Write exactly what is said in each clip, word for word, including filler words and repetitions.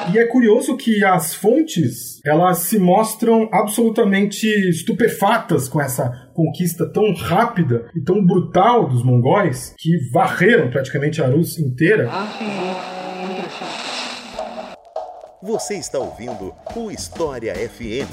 E é curioso que as fontes, elas se mostram absolutamente estupefatas com essa conquista tão rápida e tão brutal dos mongóis, que varreram praticamente a Rússia inteira. Você está ouvindo o História F M.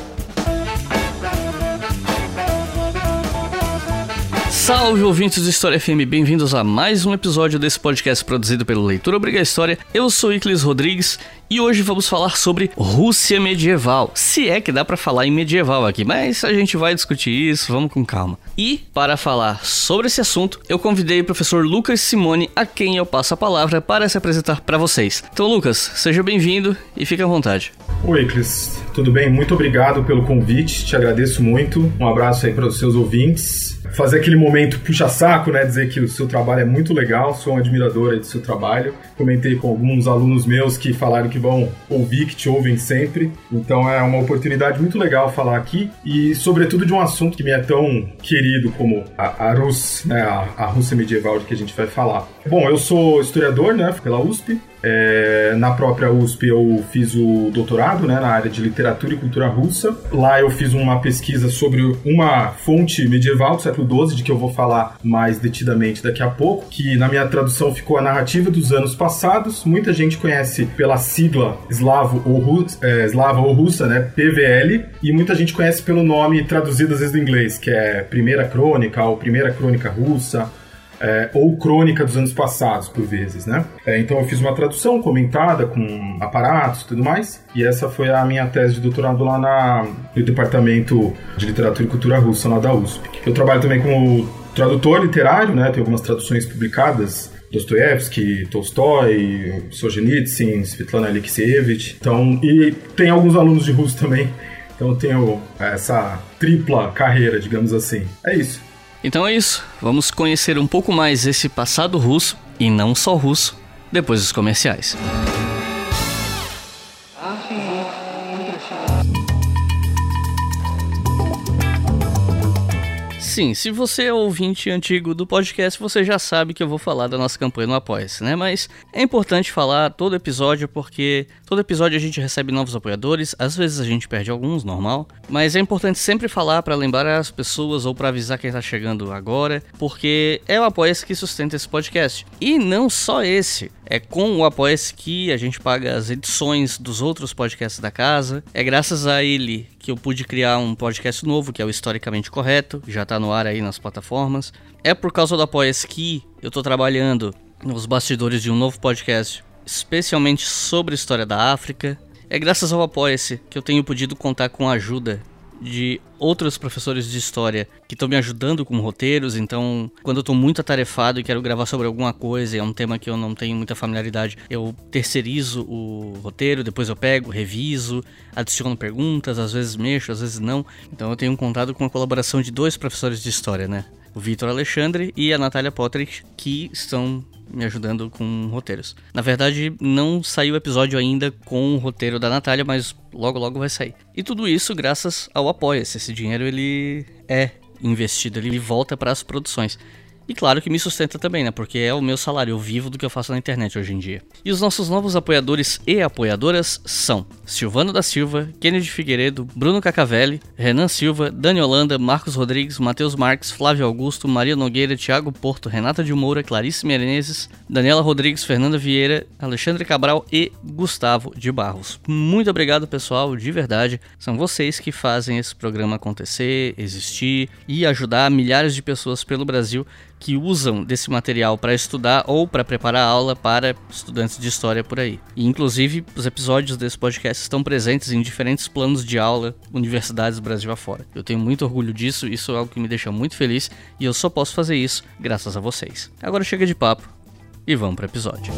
Salve, ouvintes do História F M, bem-vindos a mais um episódio desse podcast produzido pelo Leitura Obriga História. Eu sou Iclis Rodrigues e hoje vamos falar sobre Rússia medieval. Se é que dá pra falar em medieval aqui, mas a gente vai discutir isso, vamos com calma. E, para falar sobre esse assunto, eu convidei o professor Lucas Simone, a quem eu passo a palavra para se apresentar para vocês. Então, Lucas, seja bem-vindo e fique à vontade. Oi, Iclis, tudo bem? Muito obrigado pelo convite, te agradeço muito. Um abraço aí para os seus ouvintes. Fazer aquele momento puxa-saco, né? Dizer que o seu trabalho é muito legal, sou um admirador aí do seu trabalho. Comentei com alguns alunos meus que falaram que vão ouvir, que te ouvem sempre. Então é uma oportunidade muito legal falar aqui. E, sobretudo, de um assunto que me é tão querido como a, a Rus, né? A, a Rússia medieval de que a gente vai falar. Bom, eu sou historiador, né? Pela U S P. É, na própria U S P eu fiz o doutorado, né, na área de literatura e cultura russa. Lá eu fiz uma pesquisa sobre uma fonte medieval do século doze, de que eu vou falar mais detidamente daqui a pouco, que na minha tradução ficou a narrativa dos anos passados. Muita gente conhece pela sigla eslavo ou, Rus, é, eslava ou russa, né, P V L, e muita gente conhece pelo nome traduzido às vezes do inglês, que é Primeira Crônica ou Primeira Crônica Russa. É, ou crônica dos anos passados, por vezes, né? É, então eu fiz uma tradução comentada com aparatos e tudo mais, e essa foi a minha tese de doutorado lá na, no Departamento de Literatura e Cultura Russa, lá da U S P. Eu trabalho também como tradutor literário, né? Tenho algumas traduções publicadas, Dostoiévski, Tolstói, Solzhenitsyn, Svetlana Alexievich. Então, e tem alguns alunos de russo também, então eu tenho essa tripla carreira, digamos assim. É isso. Então é isso, vamos conhecer um pouco mais esse passado russo, e não só russo, depois dos comerciais. Sim, se você é ouvinte antigo do podcast, você já sabe que eu vou falar da nossa campanha no Apoia-se, né? Mas é importante falar todo episódio, porque todo episódio a gente recebe novos apoiadores, às vezes a gente perde alguns, normal, mas é importante sempre falar para lembrar as pessoas ou para avisar quem tá chegando agora, porque é o Apoia-se que sustenta esse podcast. E não só esse. É com o Apoia-se que a gente paga as edições dos outros podcasts da casa. É graças a ele que eu pude criar um podcast novo, que é o Historicamente Correto, já tá no ar aí nas plataformas. É por causa do Apoia-se que eu tô trabalhando nos bastidores de um novo podcast, especialmente sobre a história da África. É graças ao Apoia-se que eu tenho podido contar com a ajuda de outros professores de história que estão me ajudando com roteiros. Então, quando eu estou muito atarefado e quero gravar sobre alguma coisa e é um tema que eu não tenho muita familiaridade, eu terceirizo o roteiro, depois eu pego, reviso, adiciono perguntas, às vezes mexo, às vezes não. Então eu tenho contado com a colaboração de dois professores de história, né? O Vitor Alexandre e a Natália Potrich, que estão me ajudando com roteiros. Na verdade, não saiu o episódio ainda com o roteiro da Natália, mas logo logo vai sair. E tudo isso graças ao Apoia-se. Esse dinheiro ele é investido, ele volta para as produções. E claro que me sustenta também, né? Porque é o meu salário, eu vivo do que eu faço na internet hoje em dia. E os nossos novos apoiadores e apoiadoras são Silvano da Silva, Kennedy Figueiredo, Bruno Cacavelli, Renan Silva, Dani Holanda, Marcos Rodrigues, Matheus Marques, Flávio Augusto, Maria Nogueira, Thiago Porto, Renata de Moura, Clarice Menezes, Daniela Rodrigues, Fernanda Vieira, Alexandre Cabral e Gustavo de Barros. Muito obrigado, pessoal, de verdade. São vocês que fazem esse programa acontecer, existir e ajudar milhares de pessoas pelo Brasil que usam desse material para estudar ou para preparar aula para estudantes de história por aí. E inclusive os episódios desse podcast estão presentes em diferentes planos de aula, universidades Brasil afora. Eu tenho muito orgulho disso, isso é algo que me deixa muito feliz e eu só posso fazer isso graças a vocês. Agora chega de papo e vamos para o episódio.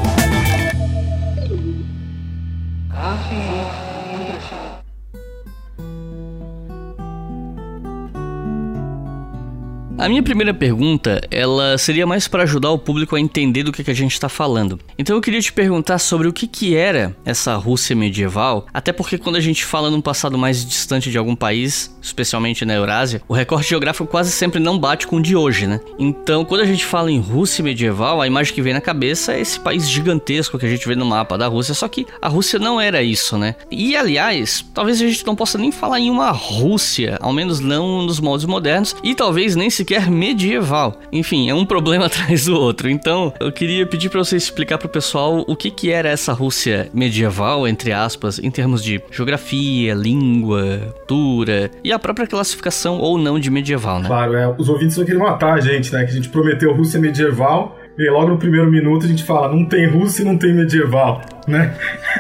A minha primeira pergunta, ela seria mais para ajudar o público a entender do que, que a gente está falando. Então eu queria te perguntar sobre o que, que era essa Rússia medieval, até porque quando a gente fala num passado mais distante de algum país, especialmente na Eurásia, o recorte geográfico quase sempre não bate com o de hoje, né? Então, quando a gente fala em Rússia medieval, a imagem que vem na cabeça é esse país gigantesco que a gente vê no mapa da Rússia, só que a Rússia não era isso, né? E, aliás, talvez a gente não possa nem falar em uma Rússia, ao menos não nos moldes modernos, e talvez nem sequer medieval. Enfim, é um problema atrás do outro. Então, eu queria pedir para você explicar pro pessoal o que que era essa Rússia medieval, entre aspas, em termos de geografia, língua, cultura e a própria classificação ou não de medieval, né? Claro, é, os ouvintes vão querer matar a gente, né? Que a gente prometeu Rússia medieval e logo no primeiro minuto a gente fala, não tem Rússia e não tem medieval, né?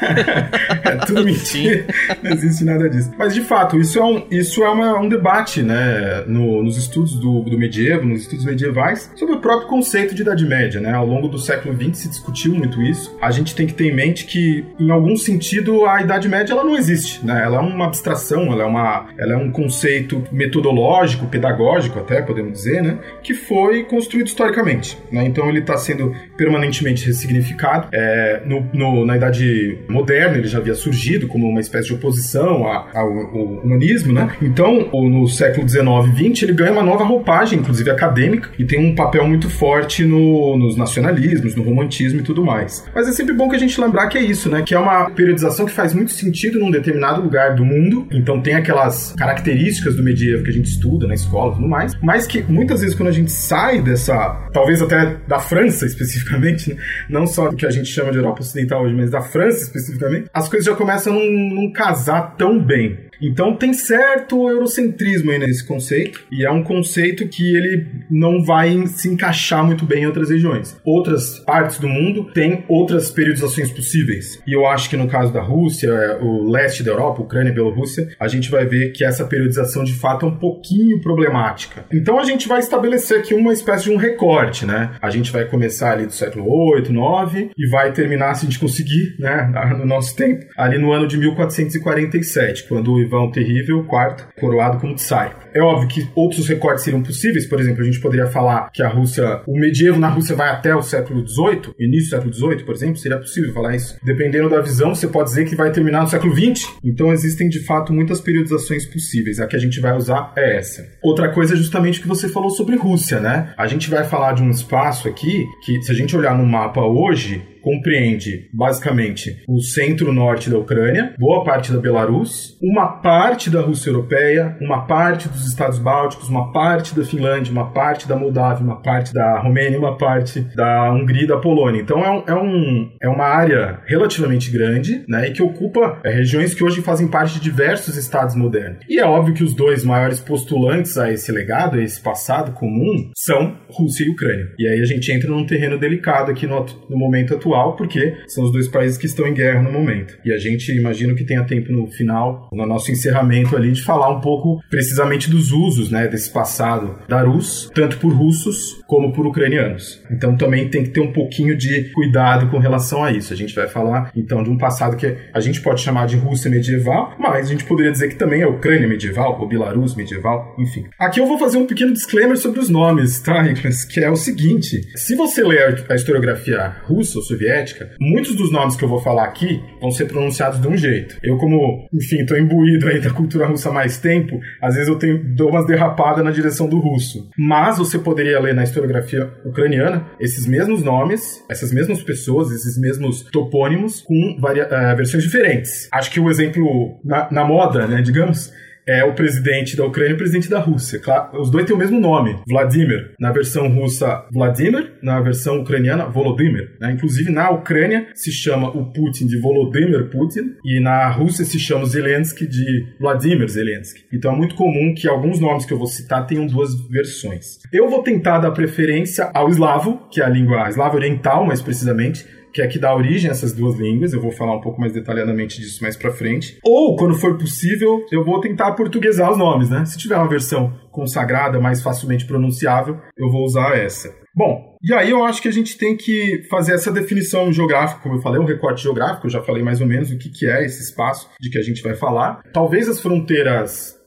É tudo mentira, não existe nada disso. Mas de fato, isso é um, isso é uma, um debate, né, no, nos estudos do, do medievo, nos estudos medievais, sobre o próprio conceito de Idade Média, né? Ao longo do século vinte se discutiu muito isso. A gente tem que ter em mente que, em algum sentido, a Idade Média ela não existe, né? Ela é uma abstração, ela é, uma, ela é um conceito metodológico, pedagógico até, podemos dizer, né? Que foi construído historicamente, né? Então ele está sendo permanentemente ressignificado. É, no, no, na Idade Moderna ele já havia surgido como uma espécie de oposição ao, ao, ao humanismo, né? Então, no século dezenove e vinte ele ganha uma nova roupagem, inclusive acadêmica, e tem um papel muito forte no, nos nacionalismos, no romantismo e tudo mais. Mas é sempre bom que a gente lembrar que é isso, né? Que é uma periodização que faz muito sentido num determinado lugar do mundo, então tem aquelas características do medievo que a gente estuda na escola e tudo mais, mas que muitas vezes quando a gente sai dessa, talvez até da França especificamente, né? Não só do que a gente chama de Europa Ocidental hoje, mas da França especificamente, as coisas já começam a não, não casar tão bem. Então tem certo eurocentrismo aí nesse conceito, e é um conceito que ele não vai se encaixar muito bem em outras regiões. Outras partes do mundo têm outras periodizações possíveis, e eu acho que no caso da Rússia, o leste da Europa, Ucrânia e Bielorrússia, a gente vai ver que essa periodização de fato é um pouquinho problemática. Então a gente vai estabelecer aqui uma espécie de um recorte, né? A gente vai começar ali do século oito, nove, e vai terminar, se a gente conseguir, né, no nosso tempo, ali no ano de mil quatrocentos e quarenta e sete, quando o Ivan o Terrível, quarto, coroado como tsar. É óbvio que outros recortes seriam possíveis, por exemplo, a gente poderia falar que a Rússia, o medievo na Rússia vai até o século dezoito, início do século dezoito, por exemplo, seria possível falar isso. Dependendo da visão, você pode dizer que vai terminar no século vinte. Então existem, de fato, muitas periodizações possíveis. A que a gente vai usar é essa. Outra coisa é justamente o que você falou sobre Rússia, né? A gente vai falar de um espaço aqui que, se a gente olhar no mapa hoje, compreende, basicamente, o centro-norte da Ucrânia, boa parte da Belarus, uma parte da Rússia Europeia, uma parte dos Estados Bálticos, uma parte da Finlândia, uma parte da Moldávia, uma parte da Romênia, uma parte da Hungria e da Polônia. Então é, um, é, um, é uma área relativamente grande, né, e que ocupa é, regiões que hoje fazem parte de diversos estados modernos. E é óbvio que os dois maiores postulantes a esse legado, a esse passado comum, são Rússia e Ucrânia. E aí a gente entra num terreno delicado aqui no, no momento atual, porque são os dois países que estão em guerra no momento. E a gente, imagino que tenha tempo no final, no nosso encerramento ali, de falar um pouco precisamente dos usos, né, desse passado da Rus, tanto por russos como por ucranianos. Então também tem que ter um pouquinho de cuidado com relação a isso. A gente vai falar, então, de um passado que a gente pode chamar de Rússia medieval, mas a gente poderia dizer que também é Ucrânia medieval, ou Belarus medieval, enfim. Aqui eu vou fazer um pequeno disclaimer sobre os nomes, tá, Nicolas? Que é o seguinte: se você ler a historiografia russa ou soviética, muitos dos nomes que eu vou falar aqui vão ser pronunciados de um jeito. Eu, como, enfim, tô imbuído aí da cultura russa há mais tempo, às vezes eu tenho, dou umas derrapadas na direção do russo. Mas você poderia ler na historiografia ucraniana esses mesmos nomes, essas mesmas pessoas, esses mesmos topônimos com varia- uh, versões diferentes. Acho que o exemplo na, na moda, né, digamos, é o presidente da Ucrânia e o presidente da Rússia. Claro, os dois têm o mesmo nome, Vladimir. Na versão russa, Vladimir. Na versão ucraniana, Volodymyr. Né? Inclusive, na Ucrânia se chama o Putin de Volodymyr Putin, e na Rússia se chama o Zelensky de Vladimir Zelensky. Então é muito comum que alguns nomes que eu vou citar tenham duas versões. Eu vou tentar dar preferência ao eslavo, que é a língua eslava oriental, mais precisamente, que é que dá origem a essas duas línguas. Eu vou falar um pouco mais detalhadamente disso mais pra frente. Ou, quando for possível, eu vou tentar portuguesar os nomes, né? Se tiver uma versão consagrada, mais facilmente pronunciável, eu vou usar essa. Bom, e aí eu acho que a gente tem que fazer essa definição geográfica, como eu falei, um recorte geográfico. Eu já falei mais ou menos o que, que é esse espaço de que a gente vai falar. Talvez as fronteiras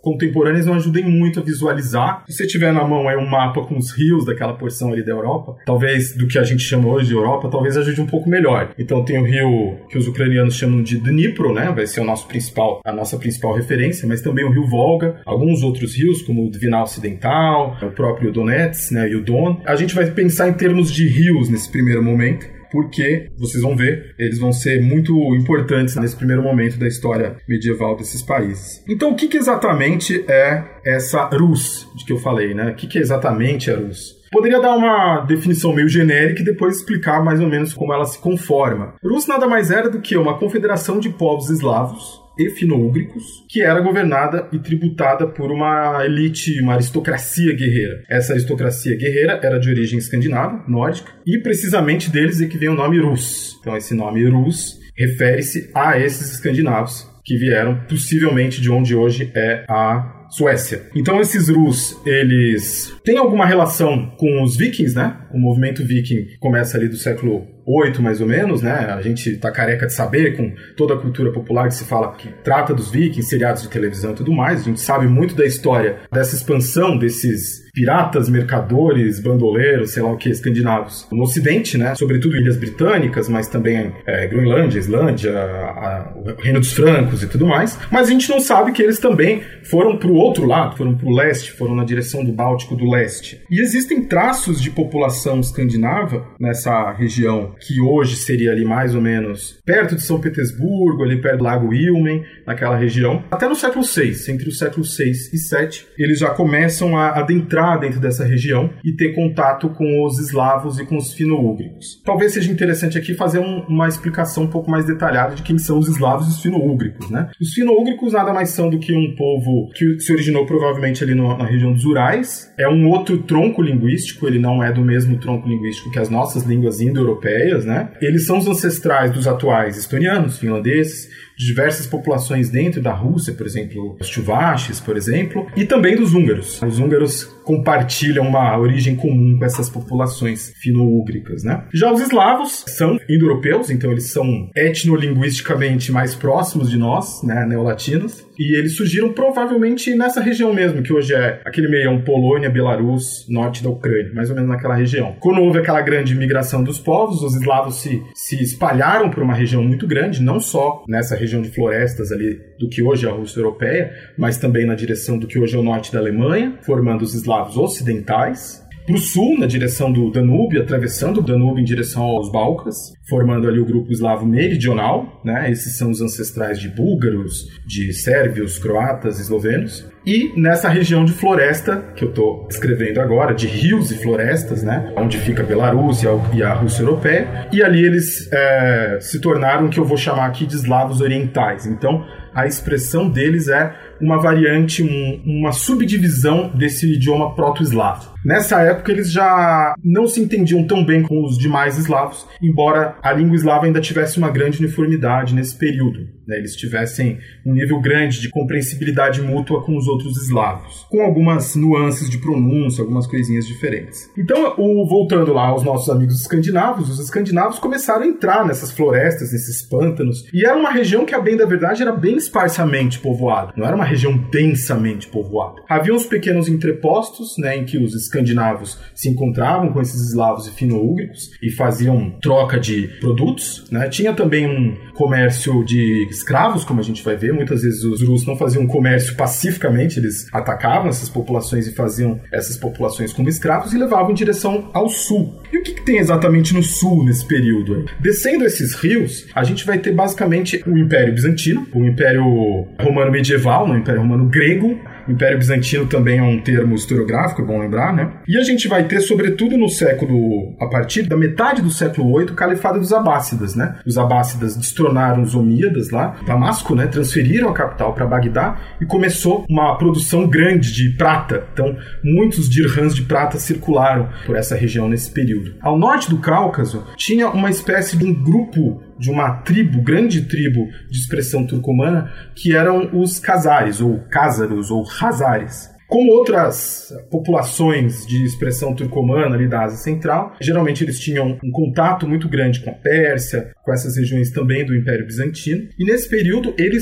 contemporâneas não ajudem muito a visualizar. Se você tiver na mão aí um mapa com os rios daquela porção ali da Europa, talvez do que a gente chama hoje de Europa, talvez ajude um pouco melhor. Então tem o rio que os ucranianos chamam de Dnipro, né? Vai ser o nosso principal, a nossa principal referência, mas também o rio Volga, alguns outros rios, como o Dvina Ocidental, o próprio Donets, né? E o Don. A gente vai pensar em termos de rios nesse primeiro momento, porque, vocês vão ver, eles vão ser muito importantes nesse primeiro momento da história medieval desses países. Então, o que, que exatamente é essa Rus de que eu falei, né? O que, que é exatamente a Rus? Poderia dar uma definição meio genérica e depois explicar mais ou menos como ela se conforma. Rus nada mais era do que uma confederação de povos eslavos e fino-úgricos, que era governada e tributada por uma elite, uma aristocracia guerreira. Essa aristocracia guerreira era de origem escandinava, nórdica, e precisamente deles é que vem o nome Rus. Então esse nome Rus refere-se a esses escandinavos que vieram possivelmente de onde hoje é a Suécia. Então esses Rus, eles têm alguma relação com os vikings, né? O movimento viking começa ali do século oito, mais ou menos, né? A gente tá careca de saber, com toda a cultura popular que se fala, que trata dos vikings, seriados de televisão e tudo mais. A gente sabe muito da história dessa expansão desses piratas, mercadores, bandoleiros, sei lá o que, escandinavos no ocidente, né? Sobretudo ilhas britânicas, mas também é, Groenlândia, Islândia, a, a, o Reino dos Francos e tudo mais. Mas a gente não sabe que eles também foram pro outro lado, foram pro leste, foram na direção do Báltico do leste. E existem traços de população escandinava nessa região que hoje seria ali mais ou menos perto de São Petersburgo, ali perto do Lago Ilmen, naquela região. Até no século seis, entre o século seis e sete, eles já começam a adentrar dentro dessa região e ter contato com os eslavos e com os fino-úgricos. Talvez seja interessante aqui fazer um, uma explicação um pouco mais detalhada de quem são os eslavos e os fino-úgricos, né? Os fino-úgricos nada mais são do que um povo que se originou provavelmente ali no, na região dos Urais. É um outro tronco linguístico, ele não é do mesmo tronco linguístico que as nossas línguas indo-europeias, né? Eles são os ancestrais dos atuais estonianos, finlandeses, de diversas populações dentro da Rússia, por exemplo, os Chuvashis, por exemplo, e também dos húngaros. Os húngaros compartilham uma origem comum com essas populações fino-úgricas, né? Já os eslavos são indo-europeus, então eles são etnolinguisticamente mais próximos de nós, né, neolatinos, e eles surgiram provavelmente nessa região mesmo, que hoje é aquele meião Polônia, Belarus, norte da Ucrânia, mais ou menos naquela região. Quando houve aquela grande migração dos povos, os eslavos se, se espalharam por uma região muito grande, não só nessa região região de florestas ali do que hoje é a Rússia europeia, mas também na direção do que hoje é o norte da Alemanha, formando os eslavos ocidentais. Para o sul, na direção do Danúbio, atravessando o Danúbio em direção aos Balcãs, formando ali o grupo eslavo meridional, né? Esses são os ancestrais de búlgaros, de sérvios, croatas, eslovenos. E nessa região de floresta, que eu estou descrevendo agora, de rios e florestas, né? Onde fica a Bielorrússia e a Rússia europeia. E ali eles é, se tornaram o que eu vou chamar aqui de eslavos orientais. Então, a expressão deles é uma variante, um, uma subdivisão desse idioma proto-eslavo. Nessa época, eles já não se entendiam tão bem com os demais eslavos, embora a língua eslava ainda tivesse uma grande uniformidade nesse período, né? Eles tivessem um nível grande de compreensibilidade mútua com os outros eslavos, com algumas nuances de pronúncia, algumas coisinhas diferentes. Então, o, voltando lá aos nossos amigos escandinavos, os escandinavos começaram a entrar nessas florestas, nesses pântanos, e era uma região que, a bem da verdade, era bem esparsamente povoada, não era uma região densamente povoada. Havia uns pequenos entrepostos, né, em que os escandinavos se encontravam com esses eslavos e fino-úgricos e faziam troca de produtos, né? Tinha também um comércio de escravos, como a gente vai ver. Muitas vezes os russos não faziam um comércio pacificamente, eles atacavam essas populações e faziam essas populações como escravos e levavam em direção ao sul. E o que, que tem exatamente no sul nesse período aí? Descendo esses rios, a gente vai ter basicamente o Império Bizantino, o Império Romano Medieval, o Império Romano Grego. O Império Bizantino também é um termo historiográfico, é bom lembrar, né? E a gente vai ter, sobretudo no século, a partir da metade do século oito, o Califado dos Abássidas, né? Os Abássidas destronaram os Omíadas lá, Damasco, né? Transferiram a capital para Bagdá e começou uma produção grande de prata. Então, muitos dirhams de prata circularam por essa região nesse período. Ao norte do Cáucaso, tinha uma espécie de um grupo, de uma tribo, grande tribo de expressão turcomana, que eram os Khazares, ou Cázaros, ou Hazares. Como outras populações de expressão turcomana ali da Ásia Central, geralmente eles tinham um contato muito grande com a Pérsia, com essas regiões também do Império Bizantino, e nesse período eles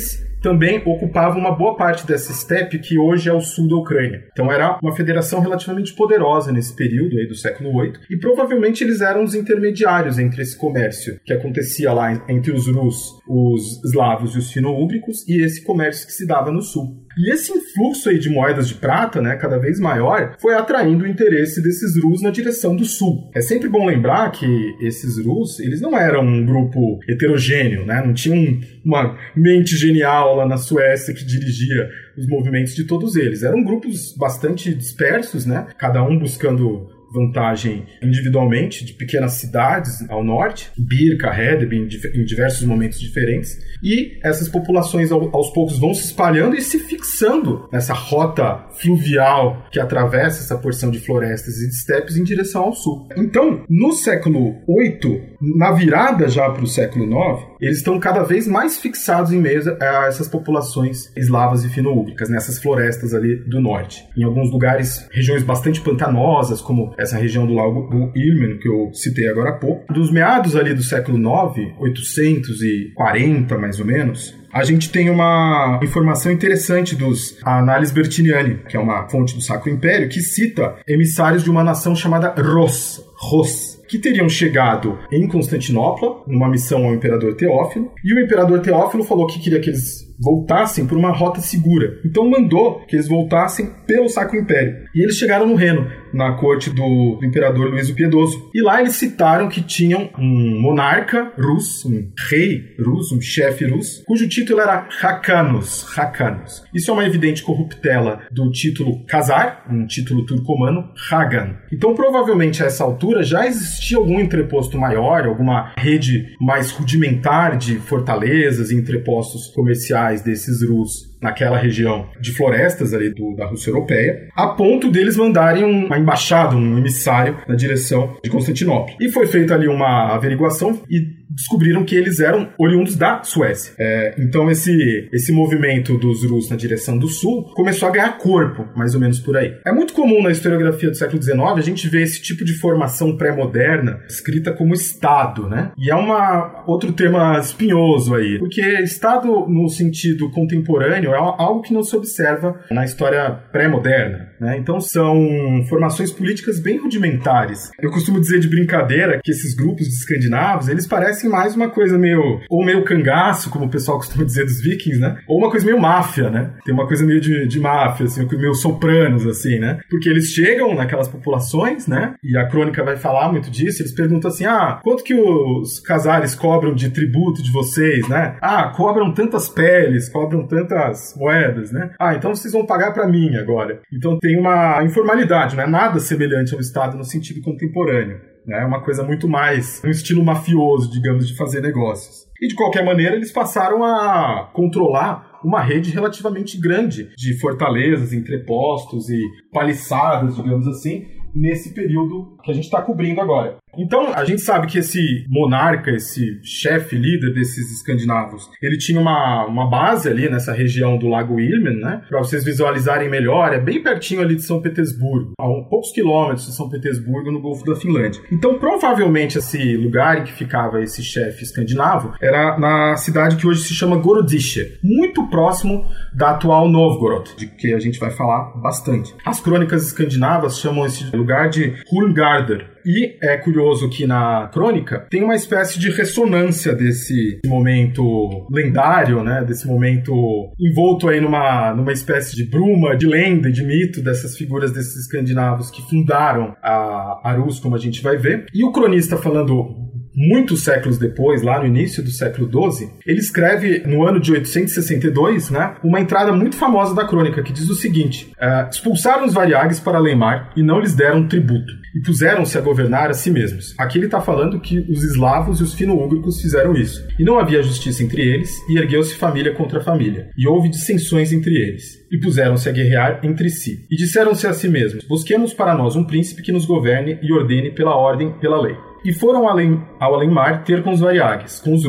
também ocupava uma boa parte dessa estepe que hoje é o sul da Ucrânia. Então era uma federação relativamente poderosa nesse período aí do século oito, e provavelmente eles eram os intermediários entre esse comércio que acontecia lá entre os Rus, os eslavos e os fino-úgricos, e esse comércio que se dava no sul. E esse influxo aí de moedas de prata, né, cada vez maior, foi atraindo o interesse desses Rus na direção do sul. É sempre bom lembrar que esses Rus, eles não eram um grupo heterogêneo, né, não tinham uma mente genial lá na Suécia que dirigia os movimentos de todos eles. Eram grupos bastante dispersos, né, cada um buscando vantagem individualmente de pequenas cidades ao norte, Birka, Hedeby, em diversos momentos diferentes, e essas populações aos poucos vão se espalhando e se fixando nessa rota fluvial que atravessa essa porção de florestas e de estepes em direção ao sul. Então, no século oito, na virada já para o século nove, eles estão cada vez mais fixados em meio a essas populações eslavas e fino-úgricas, nessas florestas ali do norte. Em alguns lugares, regiões bastante pantanosas, como essa região do lago do Ilmen, que eu citei agora há pouco. Dos meados ali do século nove, oitocentos e quarenta mais ou menos, a gente tem uma informação interessante dos Análise Bertiniani, que é uma fonte do Sacro Império, que cita emissários de uma nação chamada Ros, Ros, que teriam chegado em Constantinopla, numa missão ao imperador Teófilo, e o imperador Teófilo falou que queria que eles voltassem por uma rota segura. Então mandou que eles voltassem pelo Sacro Império. E eles chegaram no Reno, na corte do imperador Luís o Piedoso. E lá eles citaram que tinham um monarca russo, um rei russo, um chefe russo, cujo título era Hakanos. Hakanos. Isso é uma evidente corruptela do título Khazar, um título turcomano, Hagan. Então provavelmente a essa altura já existia algum entreposto maior, alguma rede mais rudimentar de fortalezas e entrepostos comerciais desses Rus naquela região de florestas ali do, da Rússia Europeia, a ponto deles mandarem uma embaixada, um emissário na direção de Constantinopla. E foi feita ali uma averiguação e descobriram que eles eram oriundos da Suécia. É, então esse, esse movimento dos Rus na direção do sul começou a ganhar corpo, mais ou menos por aí. É muito comum na historiografia do século dezenove a gente ver esse tipo de formação pré-moderna escrita como Estado, né? E é uma, outro tema espinhoso aí, porque Estado no sentido contemporâneo é algo que não se observa na história pré-moderna, né? Então são formações políticas bem rudimentares. Eu costumo dizer de brincadeira que esses grupos de escandinavos, eles parecem mais uma coisa meio, ou meio cangaço, como o pessoal costuma dizer dos vikings, né? Ou uma coisa meio máfia, né? Tem uma coisa meio de, de máfia, assim, meio sopranos, assim, né? Porque eles chegam naquelas populações, né? E a crônica vai falar muito disso, eles perguntam assim, ah, quanto que os casares cobram de tributo de vocês, né? Ah, cobram tantas peles, cobram tantas moedas, né? Ah, então vocês vão pagar pra mim agora. Então tem uma informalidade, não é nada semelhante ao Estado no sentido contemporâneo. É uma coisa muito mais, um estilo mafioso, digamos, de fazer negócios. E de qualquer maneira, eles passaram a controlar uma rede relativamente grande de fortalezas, entrepostos e paliçadas, digamos assim, nesse período que a gente está cobrindo agora. Então, a gente sabe que esse monarca, esse chefe, líder desses escandinavos, ele tinha uma, uma base ali nessa região do Lago Ilmen, né? Para vocês visualizarem melhor, é bem pertinho ali de São Petersburgo, a um, poucos quilômetros de São Petersburgo, no Golfo da Finlândia. Então, provavelmente, esse lugar em que ficava esse chefe escandinavo era na cidade que hoje se chama Gorodice, muito próximo da atual Novgorod, de que a gente vai falar bastante. As crônicas escandinavas chamam esse lugar de Hulgarder. E é curioso que na crônica tem uma espécie de ressonância desse momento lendário, né? Desse momento envolto aí numa, numa espécie de bruma, de lenda, de mito dessas figuras desses escandinavos que fundaram a, a Rus, como a gente vai ver. E o cronista, falando muitos séculos depois, lá no início do século doze, ele escreve no ano de oitocentos e sessenta e dois, né, uma entrada muito famosa da crônica, que diz o seguinte: uh, expulsaram os variags para além-mar e não lhes deram tributo, e puseram-se a governar a si mesmos. Aqui ele está falando que os eslavos e os fino-úgricos fizeram isso, e não havia justiça entre eles, e ergueu-se família contra família, e houve dissensões entre eles, e puseram-se a guerrear entre si, e disseram-se a si mesmos: busquemos para nós um príncipe que nos governe e ordene pela ordem, pela lei. E foram além, ao além-mar ter com os variags, com os Rus.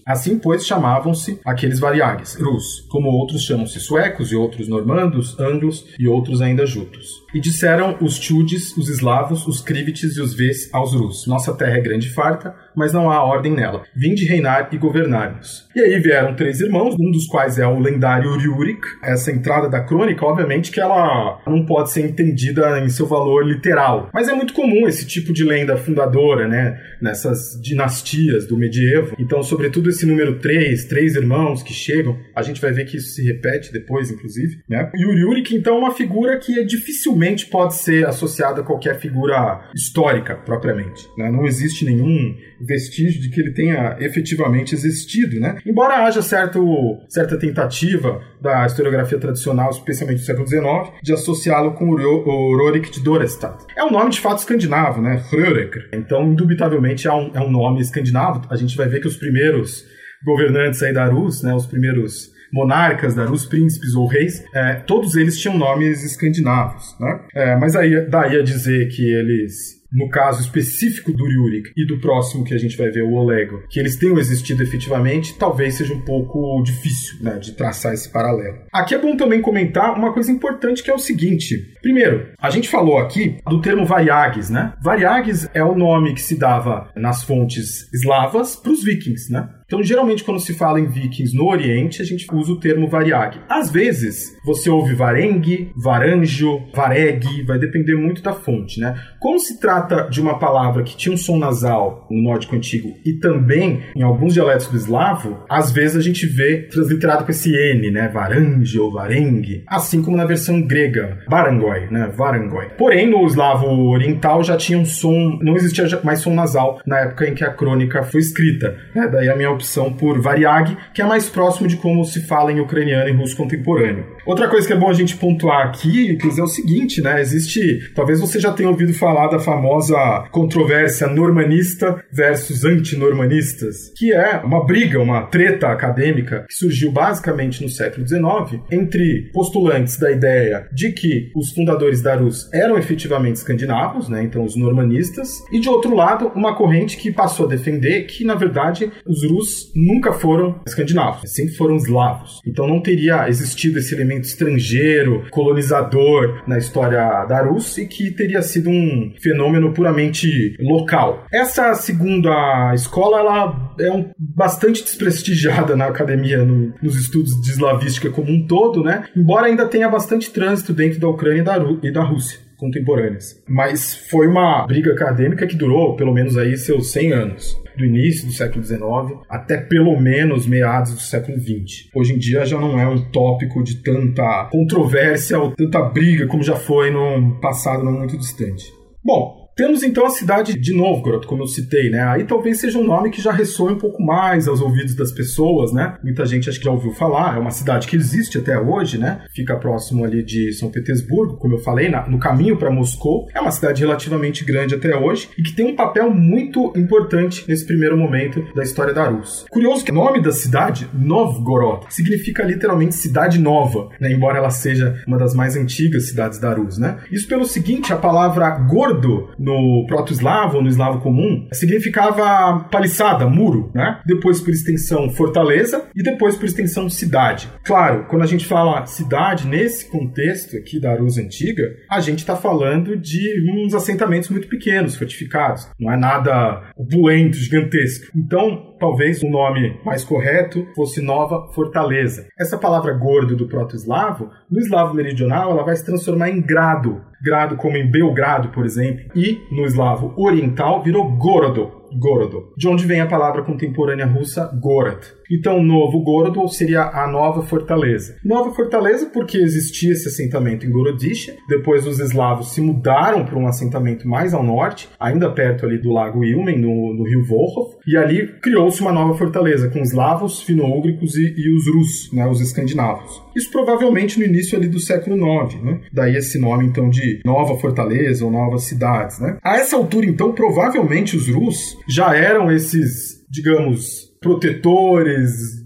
Assim, pois, chamavam-se aqueles variags, Rus, como outros chamam-se suecos e outros normandos, anglos e outros ainda jutos. E disseram os Tchudes, os eslavos, os Krivites e os Vês aos Rus: nossa terra é grande e farta, mas não há ordem nela. Vinde reinar e governar-nos. E aí vieram três irmãos, um dos quais é o lendário Uriurik. Essa entrada da crônica, obviamente, que ela não pode ser entendida em seu valor literal. Mas é muito comum esse tipo de lenda fundadora, né? Nessas dinastias do medievo. Então, sobretudo esse número três, três irmãos que chegam, a gente vai ver que isso se repete depois, inclusive, né? E Uriurik, então, é uma figura que é dificilmente pode ser associada a qualquer figura histórica, propriamente, né? Não existe nenhum vestígio de que ele tenha efetivamente existido, né? Embora haja certo, certa tentativa da historiografia tradicional, especialmente do século dezenove, de associá-lo com o Rorik de Dorestad. É um nome de fato escandinavo, né? Rörekr. Então, indubitavelmente, é um, é um nome escandinavo. A gente vai ver que os primeiros governantes aí da Rus, né? Os primeiros monarcas da Rus, príncipes ou reis, é, todos eles tinham nomes escandinavos, né? É, mas aí daí a dizer que eles, no caso específico do Uriurik e do próximo que a gente vai ver, o Olego, que eles tenham existido efetivamente, talvez seja um pouco difícil, né, de traçar esse paralelo. Aqui é bom também comentar uma coisa importante, que é o seguinte. Primeiro, a gente falou aqui do termo variags, né? Variags é o nome que se dava nas fontes eslavas para os vikings, né? Então, geralmente, quando se fala em vikings no Oriente, a gente usa o termo variag. Às vezes, você ouve vareng, varanjo, vareg, vai depender muito da fonte, né? Como se trata de uma palavra que tinha um som nasal no nórdico antigo e também em alguns dialetos do eslavo, às vezes a gente vê transliterado com esse N, né? Varange ou vareng, assim como na versão grega, varangoi, né? Varangoi. Porém, no eslavo oriental já tinha um som, não existia mais som nasal na época em que a crônica foi escrita, né? Daí a minha opção por variag, que é mais próximo de como se fala em ucraniano e russo contemporâneo. Outra coisa que é bom a gente pontuar aqui, Cris, é o seguinte, né? Existe, talvez você já tenha ouvido falar da famosa controvérsia normanista versus antinormanistas, que é uma briga, uma treta acadêmica que surgiu basicamente no século dezenove entre postulantes da ideia de que os fundadores da Rus eram efetivamente escandinavos, né? Então os normanistas, e de outro lado, uma corrente que passou a defender que, na verdade, os Rus nunca foram escandinavos, sempre foram eslavos. Então não teria existido esse elemento estrangeiro, colonizador na história da Rus e que teria sido um fenômeno puramente local. Essa segunda escola, ela é um, bastante desprestigiada na academia, no, nos estudos de eslavística como um todo, né? Embora ainda tenha bastante trânsito dentro da Ucrânia e da, Ru- e da Rússia contemporâneas. Mas foi uma briga acadêmica que durou pelo menos aí seus cem anos. Do início do século dezenove até pelo menos meados do século vinte. Hoje em dia já não é um tópico de tanta controvérsia ou tanta briga como já foi no passado não muito distante. Bom, temos então a cidade de Novgorod, como eu citei, né? Aí talvez seja um nome que já ressoe um pouco mais aos ouvidos das pessoas, né? Muita gente acho que já ouviu falar, é uma cidade que existe até hoje, né? Fica próximo ali de São Petersburgo, como eu falei, na, no caminho para Moscou. É uma cidade relativamente grande até hoje e que tem um papel muito importante nesse primeiro momento da história da Rus. Curioso que o nome da cidade, Novgorod, significa literalmente cidade nova, né? Embora ela seja uma das mais antigas cidades da Rus, né? Isso pelo seguinte, a palavra gordo no proto-eslavo, no eslavo comum, significava paliçada, muro, né? Depois, por extensão, fortaleza e depois, por extensão, cidade. Claro, quando a gente fala cidade, nesse contexto aqui da Rus antiga, a gente está falando de uns assentamentos muito pequenos, fortificados. Não é nada opulento, gigantesco. Então, talvez o nome mais correto fosse Nova Fortaleza. Essa palavra gordo do proto-eslavo, no eslavo meridional, ela vai se transformar em grado. Grado como em Belgrado, por exemplo. E no eslavo oriental virou Gorodo. Gorodo, de onde vem a palavra contemporânea russa Gorod. Então, Novo Gorodo seria a nova fortaleza. Nova fortaleza porque existia esse assentamento em Gorodisha. Depois os eslavos se mudaram para um assentamento mais ao norte, ainda perto ali do lago Ilmen, no, no rio Volkhov. E ali criou-se uma nova fortaleza com eslavos, fino-úgricos e, e os Rus, né, os escandinavos. Isso provavelmente no início ali do século nove, né? Daí esse nome, então, de Nova Fortaleza ou Novas Cidades, né? A essa altura, então, provavelmente os Rus já eram esses, digamos, protetores,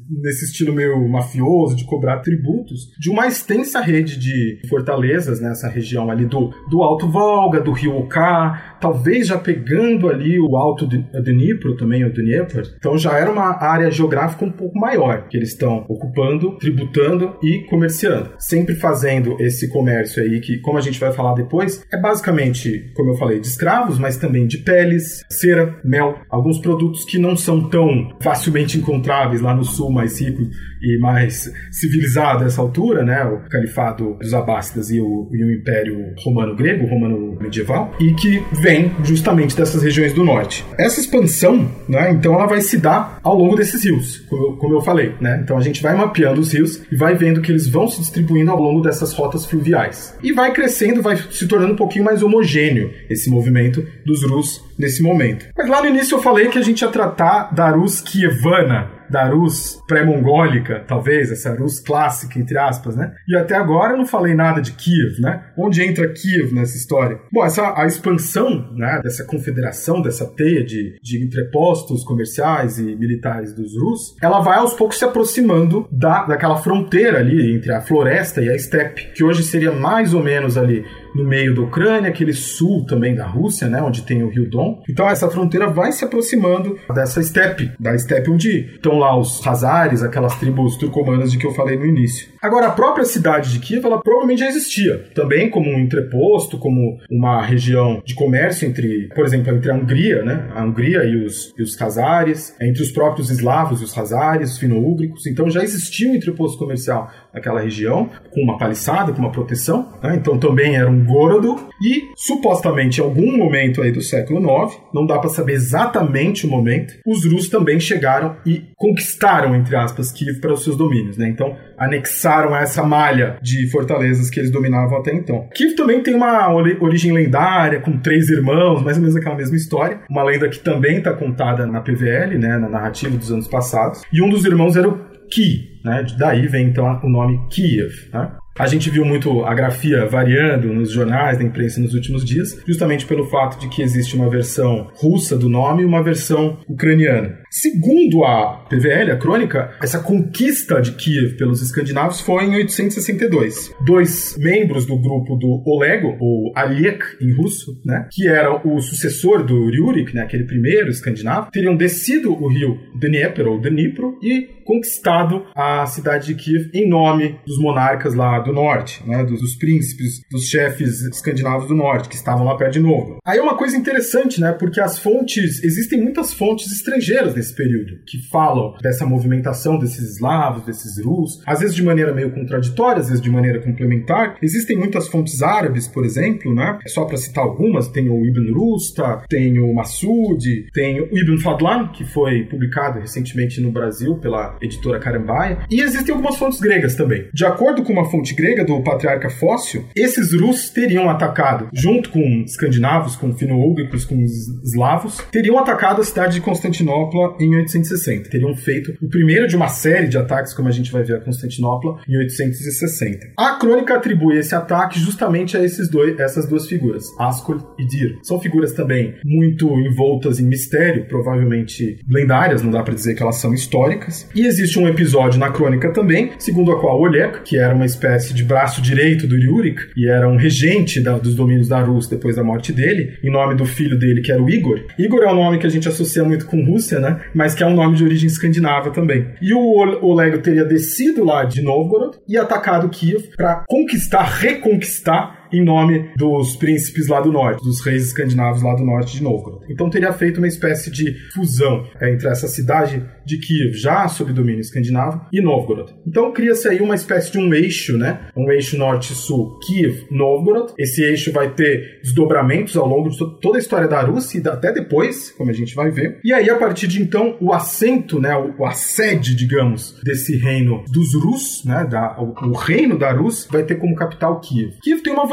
nesse estilo meio mafioso, de cobrar tributos, de uma extensa rede de fortalezas nessa região ali do, do Alto Volga, do Rio Oká, talvez já pegando ali o Alto Dnipro também, o Dnieper. Então já era uma área geográfica um pouco maior, que eles estão ocupando, tributando e comerciando. Sempre fazendo esse comércio aí, que, como a gente vai falar depois, é basicamente, como eu falei, de escravos, mas também de peles, cera, mel, alguns produtos que não são tão facilmente encontráveis lá no sul, mais rico e mais civilizado a essa altura, né? O califado dos Abássidas e o, e o Império Romano-Grego, o Romano-Medieval, e que vem justamente dessas regiões do norte. Essa expansão, né, então ela vai se dar ao longo desses rios, como eu, como eu falei, né? Então a gente vai mapeando os rios e vai vendo que eles vão se distribuindo ao longo dessas rotas fluviais. E vai crescendo, vai se tornando um pouquinho mais homogêneo esse movimento dos Rus nesse momento. Mas lá no início eu falei que a gente ia tratar da Rus kievana, da Rus pré-mongólica, talvez, essa Rus clássica, entre aspas, né? E até agora eu não falei nada de Kiev, né? Onde entra Kiev nessa história? Bom, essa, a expansão, né, dessa confederação, dessa teia de, de entrepostos comerciais e militares dos Rus, ela vai aos poucos se aproximando da, daquela fronteira ali entre a floresta e a estepe, que hoje seria mais ou menos ali no meio da Ucrânia, aquele sul também da Rússia, né, onde tem o Rio Don. Então essa fronteira vai se aproximando dessa estepe, da estepe onde estão lá os Hazares, aquelas tribos turcomanas de que eu falei no início. Agora, a própria cidade de Kiev, ela provavelmente já existia, também como um entreposto, como uma região de comércio entre, por exemplo, entre a Hungria, né, a Hungria e os, e os Hazares, entre os próprios eslavos e os Hazares, os fino-úgricos. Então já existia um entreposto comercial naquela região, com uma paliçada, com uma proteção, né? Então também era um Gorodo, e supostamente em algum momento aí do século nove, não dá para saber exatamente o momento, os Rus também chegaram e conquistaram, entre aspas, Kiev para os seus domínios, né? Então anexaram essa malha de fortalezas que eles dominavam até então. Kiev também tem uma origem lendária, com três irmãos, mais ou menos aquela mesma história, uma lenda que também está contada na P V L, né, na narrativa dos anos passados, e um dos irmãos era o Ki, né? Daí vem então o nome Kiev, né? A gente viu muito a grafia variando nos jornais da imprensa nos últimos dias, justamente pelo fato de que existe uma versão russa do nome e uma versão ucraniana. Segundo a P V L, a crônica, essa conquista de Kiev pelos escandinavos foi em oitocentos e sessenta e dois. Dois membros do grupo do Olego, ou Aliek em russo, né, que era o sucessor do Rjurik, né, aquele primeiro escandinavo, teriam descido o rio Dnieper, ou Dnipro, e conquistado a cidade de Kiev em nome dos monarcas lá do norte, né, dos, dos príncipes, dos chefes escandinavos do norte, que estavam lá perto de Novgorod. Aí é uma coisa interessante, né, porque as fontes, existem muitas fontes estrangeiras nesse período, que falam dessa movimentação desses eslavos, desses Rus, às vezes de maneira meio contraditória, às vezes de maneira complementar. Existem muitas fontes árabes, por exemplo, né, só para citar algumas, tem o Ibn Rusta, tem o Massoud, tem o Ibn Fadlan, que foi publicado recentemente no Brasil pela editora Carambaia, e existem algumas fontes gregas também. De acordo com uma fonte grega do patriarca Fócio, esses Rus teriam atacado, junto com escandinavos, com fino-úgricos, com os eslavos, teriam atacado a cidade de Constantinopla em oitocentos e sessenta. Teriam feito o primeiro de uma série de ataques, como a gente vai ver a Constantinopla, em oitocentos e sessenta. A crônica atribui esse ataque justamente a esses dois, essas duas figuras, Askol e Dir. São figuras também muito envoltas em mistério, provavelmente lendárias, não dá para dizer que elas são históricas. E existe um episódio na crônica também, segundo a qual Oleg, que era uma espécie de braço direito do Rjurik, e era um regente da, dos domínios da Rus depois da morte dele, em nome do filho dele, que era o Igor. Igor é um nome que a gente associa muito com Rússia, né? Mas que é um nome de origem escandinava também. E o Oleg teria descido lá de Novgorod e atacado Kiev para conquistar, reconquistar em nome dos príncipes lá do norte, dos reis escandinavos lá do norte de Novgorod. Então teria feito uma espécie de fusão é, entre essa cidade de Kiev, já sob domínio escandinavo, e Novgorod. Então cria-se aí uma espécie de um eixo, né? Um eixo norte-sul, Kiev-Novgorod. Esse eixo vai ter desdobramentos ao longo de to- toda a história da Rússia e até depois, como a gente vai ver. E aí, a partir de então, o assento, né? O, o assede, digamos, desse reino dos Rus, né? Da, o, o reino da Rus vai ter como capital Kiev. Kiev tem uma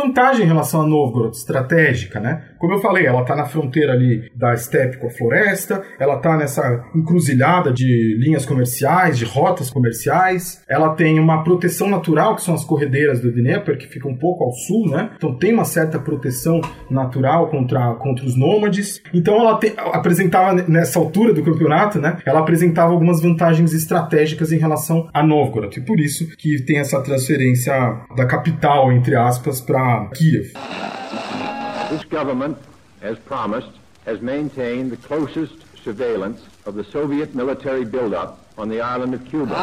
vantagem em relação a Novgorod, estratégica, né? Como eu falei, ela está na fronteira ali da estepe com a floresta, ela está nessa encruzilhada de linhas comerciais, de rotas comerciais, ela tem uma proteção natural, que são as corredeiras do Dnieper, que fica um pouco ao sul, né? Então tem uma certa proteção natural contra, contra os nômades. Então ela te, apresentava, nessa altura do campeonato, né? Ela apresentava algumas vantagens estratégicas em relação a Novgorod, e por isso que tem essa transferência da capital, entre aspas, para Kiev. This government, as promised, has maintained the closest surveillance of the Soviet military buildup on the island of Cuba.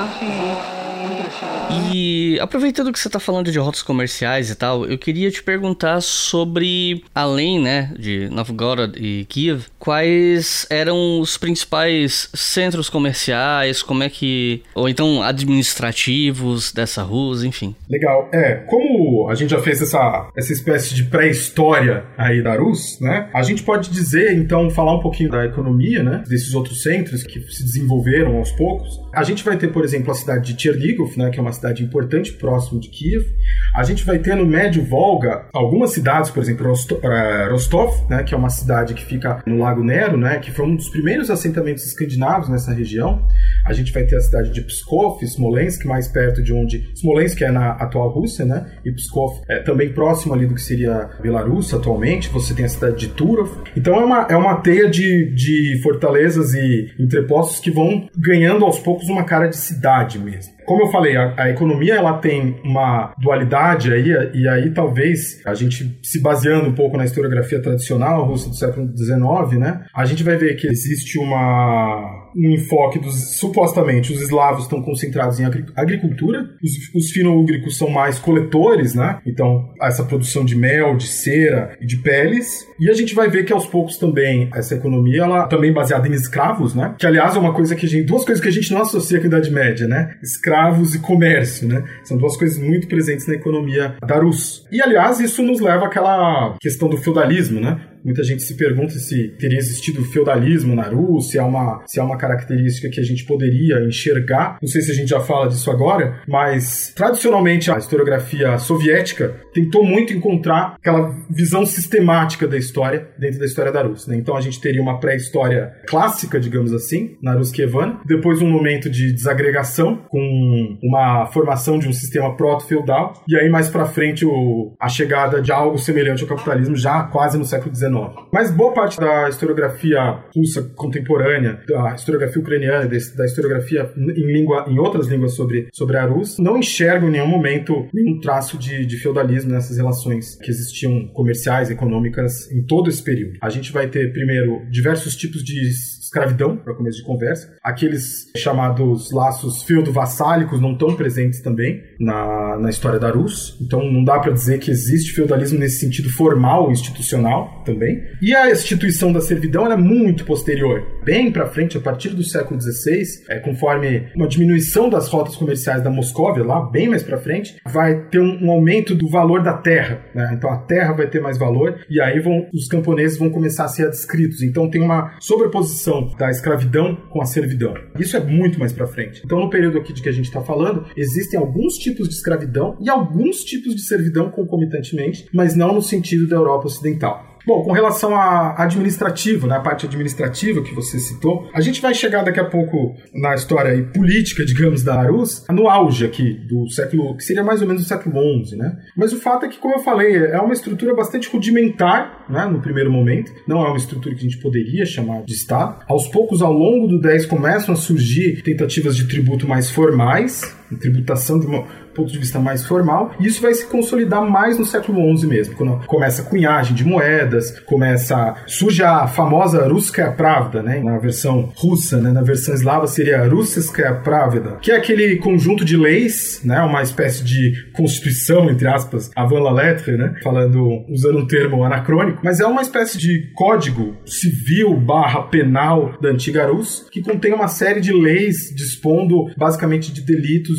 E aproveitando que você está falando de rotas comerciais e tal, eu queria te perguntar sobre, além, né, de Novgorod e Kiev, quais eram os principais centros comerciais, como é que, ou então administrativos dessa Rus, enfim. Legal. É, como a gente já fez essa, essa espécie de pré-história aí da Rus, né, a gente pode dizer, então, falar um pouquinho da economia, né, desses outros centros que se desenvolveram aos poucos. A gente vai ter, por exemplo, a cidade de Chernigov, né, que é uma cidade importante, próximo de Kiev. A gente vai ter no Médio Volga algumas cidades, por exemplo, Rostov, uh, Rostov, né, que é uma cidade que fica no Lago Nero, né, que foi um dos primeiros assentamentos escandinavos nessa região. A gente vai ter a cidade de Pskov, Smolensk, mais perto de onde... Smolensk é na atual Rússia, né, e Pskov é também próximo ali do que seria Belarus atualmente. Você tem a cidade de Turov. Então é uma, é uma teia de, de fortalezas e entrepostos que vão ganhando aos poucos uma cara de cidade mesmo. Como eu falei, a, a economia ela tem uma dualidade aí, e aí talvez a gente se baseando um pouco na historiografia tradicional russa do século dezenove, né, a gente vai ver que existe uma... um enfoque dos, supostamente, os eslavos estão concentrados em agri- agricultura, os, os fino-úgricos são mais coletores, né, então essa produção de mel, de cera e de peles, e a gente vai ver que aos poucos também essa economia, ela também baseada em escravos, né, que aliás é uma coisa que a gente, duas coisas que a gente não associa com a Idade Média, né, escravos e comércio, né, são duas coisas muito presentes na economia da Rus. E aliás, isso nos leva àquela questão do feudalismo, né. Muita gente se pergunta se teria existido feudalismo na Rússia, se é uma, se é uma característica que a gente poderia enxergar. Não sei se a gente já fala disso agora, mas tradicionalmente a historiografia soviética tentou muito encontrar aquela visão sistemática da história dentro da história da Rússia, né? Então a gente teria uma pré-história clássica, digamos assim, na Rus kievana, depois um momento de desagregação com uma formação de um sistema proto-feudal, e aí mais pra frente o, a chegada de algo semelhante ao capitalismo já quase no século dezenove. Mas boa parte da historiografia russa contemporânea, da historiografia ucraniana, da historiografia em, língua, em outras línguas sobre, sobre a Rus, não enxerga em nenhum momento nenhum traço de, de feudalismo nessas relações que existiam comerciais, econômicas em todo esse período. A gente vai ter, primeiro, diversos tipos de escravidão, para começo de conversa. Aqueles chamados laços feudo-vassálicos não estão presentes também na, na história da Rus. Então não dá para dizer que existe feudalismo nesse sentido formal, institucional também. E a instituição da servidão ela é muito posterior. Bem para frente, a partir do século dezesseis, é, conforme uma diminuição das rotas comerciais da Moscóvia, lá bem mais para frente, vai ter um, um aumento do valor da terra, né? Então a terra vai ter mais valor e aí vão, os camponeses vão começar a ser adscritos. Então tem uma sobreposição da escravidão com a servidão. Isso é muito mais pra frente. Então, no período aqui de que a gente está falando, existem alguns tipos de escravidão e alguns tipos de servidão concomitantemente, mas não no sentido da Europa Ocidental. Bom, com relação a administrativo, né, a parte administrativa que você citou, a gente vai chegar daqui a pouco na história e política, digamos, da Rus, no auge aqui do século, que seria mais ou menos do século onze, né? Mas o fato é que, como eu falei, é uma estrutura bastante rudimentar, né, no primeiro momento, não é uma estrutura que a gente poderia chamar de Estado. Aos poucos, ao longo do dez, começam a surgir tentativas de tributo mais formais, tributação de um ponto de vista mais formal, e isso vai se consolidar mais no século onze mesmo, quando começa a cunhagem de moedas, começa, surge a famosa Russkaya Pravda, né, na versão russa, né, na versão eslava seria Russkaya Pravda, que é aquele conjunto de leis, né, uma espécie de constituição, entre aspas, avant la lettre, né, falando, usando um termo anacrônico, mas é uma espécie de código civil barra penal da antiga Rus, que contém uma série de leis dispondo basicamente de delitos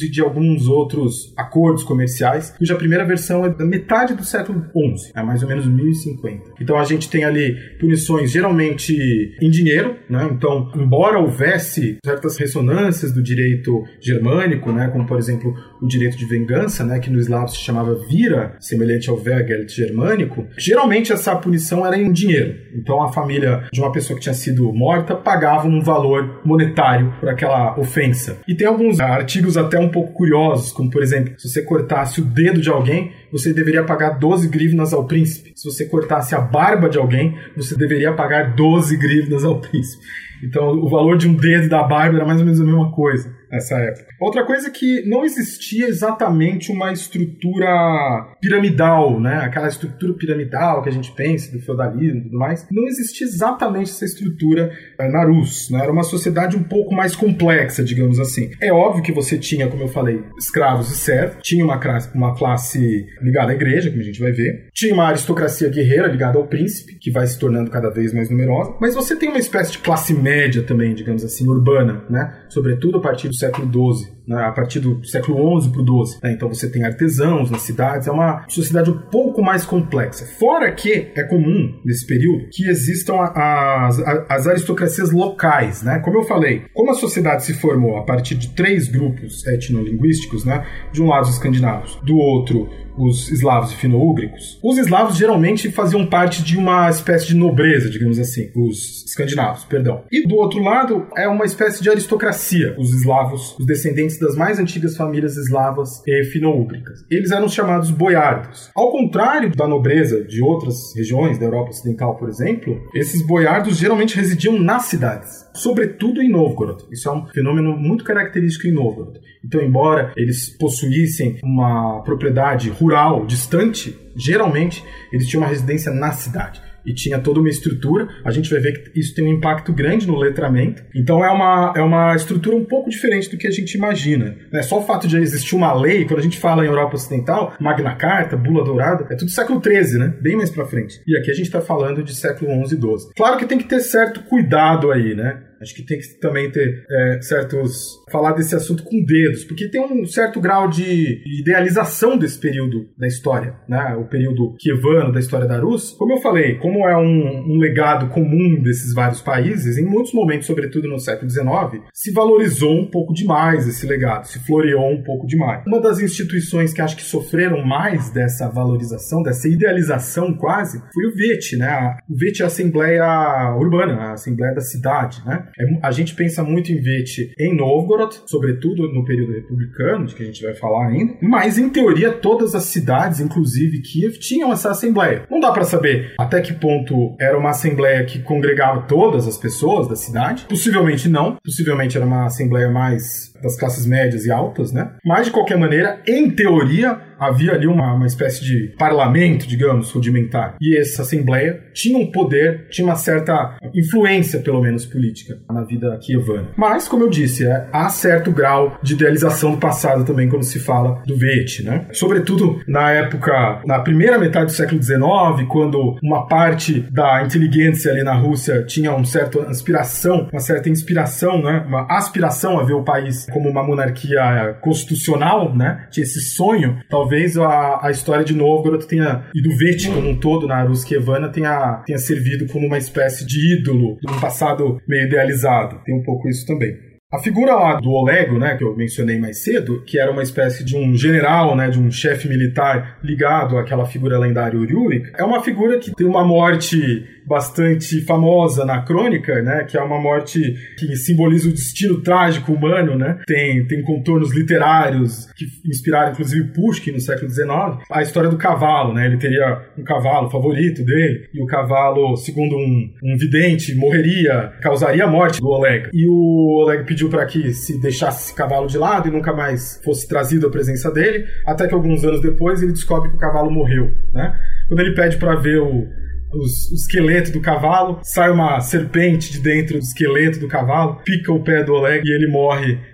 Unidos e de alguns outros acordos comerciais, cuja primeira versão é da metade do século onze, é mais ou menos mil e cinquenta. Então a gente tem ali punições geralmente em dinheiro, né? Então, embora houvesse certas ressonâncias do direito germânico, né? Como por exemplo o direito de vingança, né? Que no eslavo se chamava vira, semelhante ao Wehrgeld germânico, geralmente essa punição era em dinheiro. Então a família de uma pessoa que tinha sido morta pagava um valor monetário por aquela ofensa. E tem alguns artigos até um pouco curiosos, como por exemplo, se você cortasse o dedo de alguém, você deveria pagar doze grivnas ao príncipe. Se você cortasse a barba de alguém, você deveria pagar doze grivnas ao príncipe. Então o valor de um dedo e da barba era mais ou menos a mesma coisa nessa época. Outra coisa é que não existia exatamente uma estrutura piramidal, né? Aquela estrutura piramidal que a gente pensa do feudalismo e tudo mais. Não existia exatamente essa estrutura uh, na Rus, né? Era uma sociedade um pouco mais complexa, digamos assim. É óbvio que você tinha, como eu falei, escravos e servos, tinha uma classe, uma classe ligada à igreja, como a gente vai ver, tinha uma aristocracia guerreira ligada ao príncipe, que vai se tornando cada vez mais numerosa, mas você tem uma espécie de classe média também, digamos assim, urbana, né? Sobretudo a partir do século doze, né? A partir do século onze para o doze. Né? Então você tem artesãos nas cidades, é uma sociedade um pouco mais complexa. Fora que é comum, nesse período, que existam as, as aristocracias locais, né? Como eu falei, como a sociedade se formou a partir de três grupos etnolinguísticos, né? De um lado os escandinavos, do outro os eslavos e fino-úgricos, os eslavos geralmente faziam parte de uma espécie de nobreza, digamos assim, os escandinavos, perdão. E do outro lado é uma espécie de aristocracia, os eslavos, os descendentes das mais antigas famílias eslavas e fino-úgricas. Eles eram chamados boiardos. Ao contrário da nobreza de outras regiões da Europa Ocidental, por exemplo, esses boiardos geralmente residiam nas cidades, sobretudo em Novgorod. Isso é um fenômeno muito característico em Novgorod. Então, embora eles possuíssem uma propriedade rural distante, geralmente eles tinham uma residência na cidade. E tinha toda uma estrutura. A gente vai ver que isso tem um impacto grande no letramento. Então é uma, é uma estrutura um pouco diferente do que a gente imagina. Né? Só o fato de existir uma lei, quando a gente fala em Europa Ocidental, Magna Carta, Bula Dourada, é tudo século treze, né? Bem mais pra frente. E aqui a gente tá falando de século onze e doze. Claro que tem que ter certo cuidado aí, né? Acho que tem que também ter é, certos... falar desse assunto com dedos, porque tem um certo grau de idealização desse período da história, né? O período kievano da história da Rus. Como eu falei, como é um, um legado comum desses vários países, em muitos momentos, sobretudo no século dezenove, se valorizou um pouco demais esse legado, se floreou um pouco demais. Uma das instituições que acho que sofreram mais dessa valorização, dessa idealização quase, foi o V E T, né? O V E T é a Assembleia Urbana, a Assembleia da Cidade, né? A gente pensa muito em V E T em Novgorod, sobretudo no período republicano, de que a gente vai falar ainda, mas em teoria todas as cidades, inclusive Kiev, tinham essa assembleia. Não dá para saber até que ponto era uma assembleia que congregava todas as pessoas da cidade, possivelmente não, possivelmente era uma assembleia mais das classes médias e altas, né? Mas de qualquer maneira, em teoria, havia ali uma, uma espécie de parlamento, digamos, rudimentar. E essa assembleia tinha um poder, tinha uma certa influência, pelo menos, política na vida kievana. Mas, como eu disse, é, há certo grau de idealização do passado também quando se fala do V E T, né? Sobretudo na época, na primeira metade do século dezenove, quando uma parte da inteligência ali na Rússia tinha uma certa inspiração, uma certa inspiração, né? Uma aspiração a ver o país como uma monarquia constitucional, né? Tinha esse sonho. Talvez a, a história de Novgorod tenha, e do V E T como um todo na Rus kievana tenha, tenha servido como uma espécie de ídolo de um passado meio idealizado. Tem um pouco isso também. A figura lá do Olego, né, que eu mencionei mais cedo, que era uma espécie de um general, né, de um chefe militar ligado àquela figura lendária Uriurik, é uma figura que tem uma morte bastante famosa na crônica, né, que é uma morte que simboliza o destino trágico humano, né, tem, tem contornos literários que inspiraram inclusive Pushkin no século dezenove, a história do cavalo, né, ele teria um cavalo favorito dele, e o cavalo, segundo um, um vidente, morreria, causaria a morte do Oleg, e o Oleg pediu para que se deixasse esse cavalo de lado e nunca mais fosse trazido a presença dele, até que alguns anos depois ele descobre que o cavalo morreu, né, quando ele pede para ver o Os, o esqueleto do cavalo, sai uma serpente de dentro do esqueleto do cavalo, pica o pé do Oleg e ele morre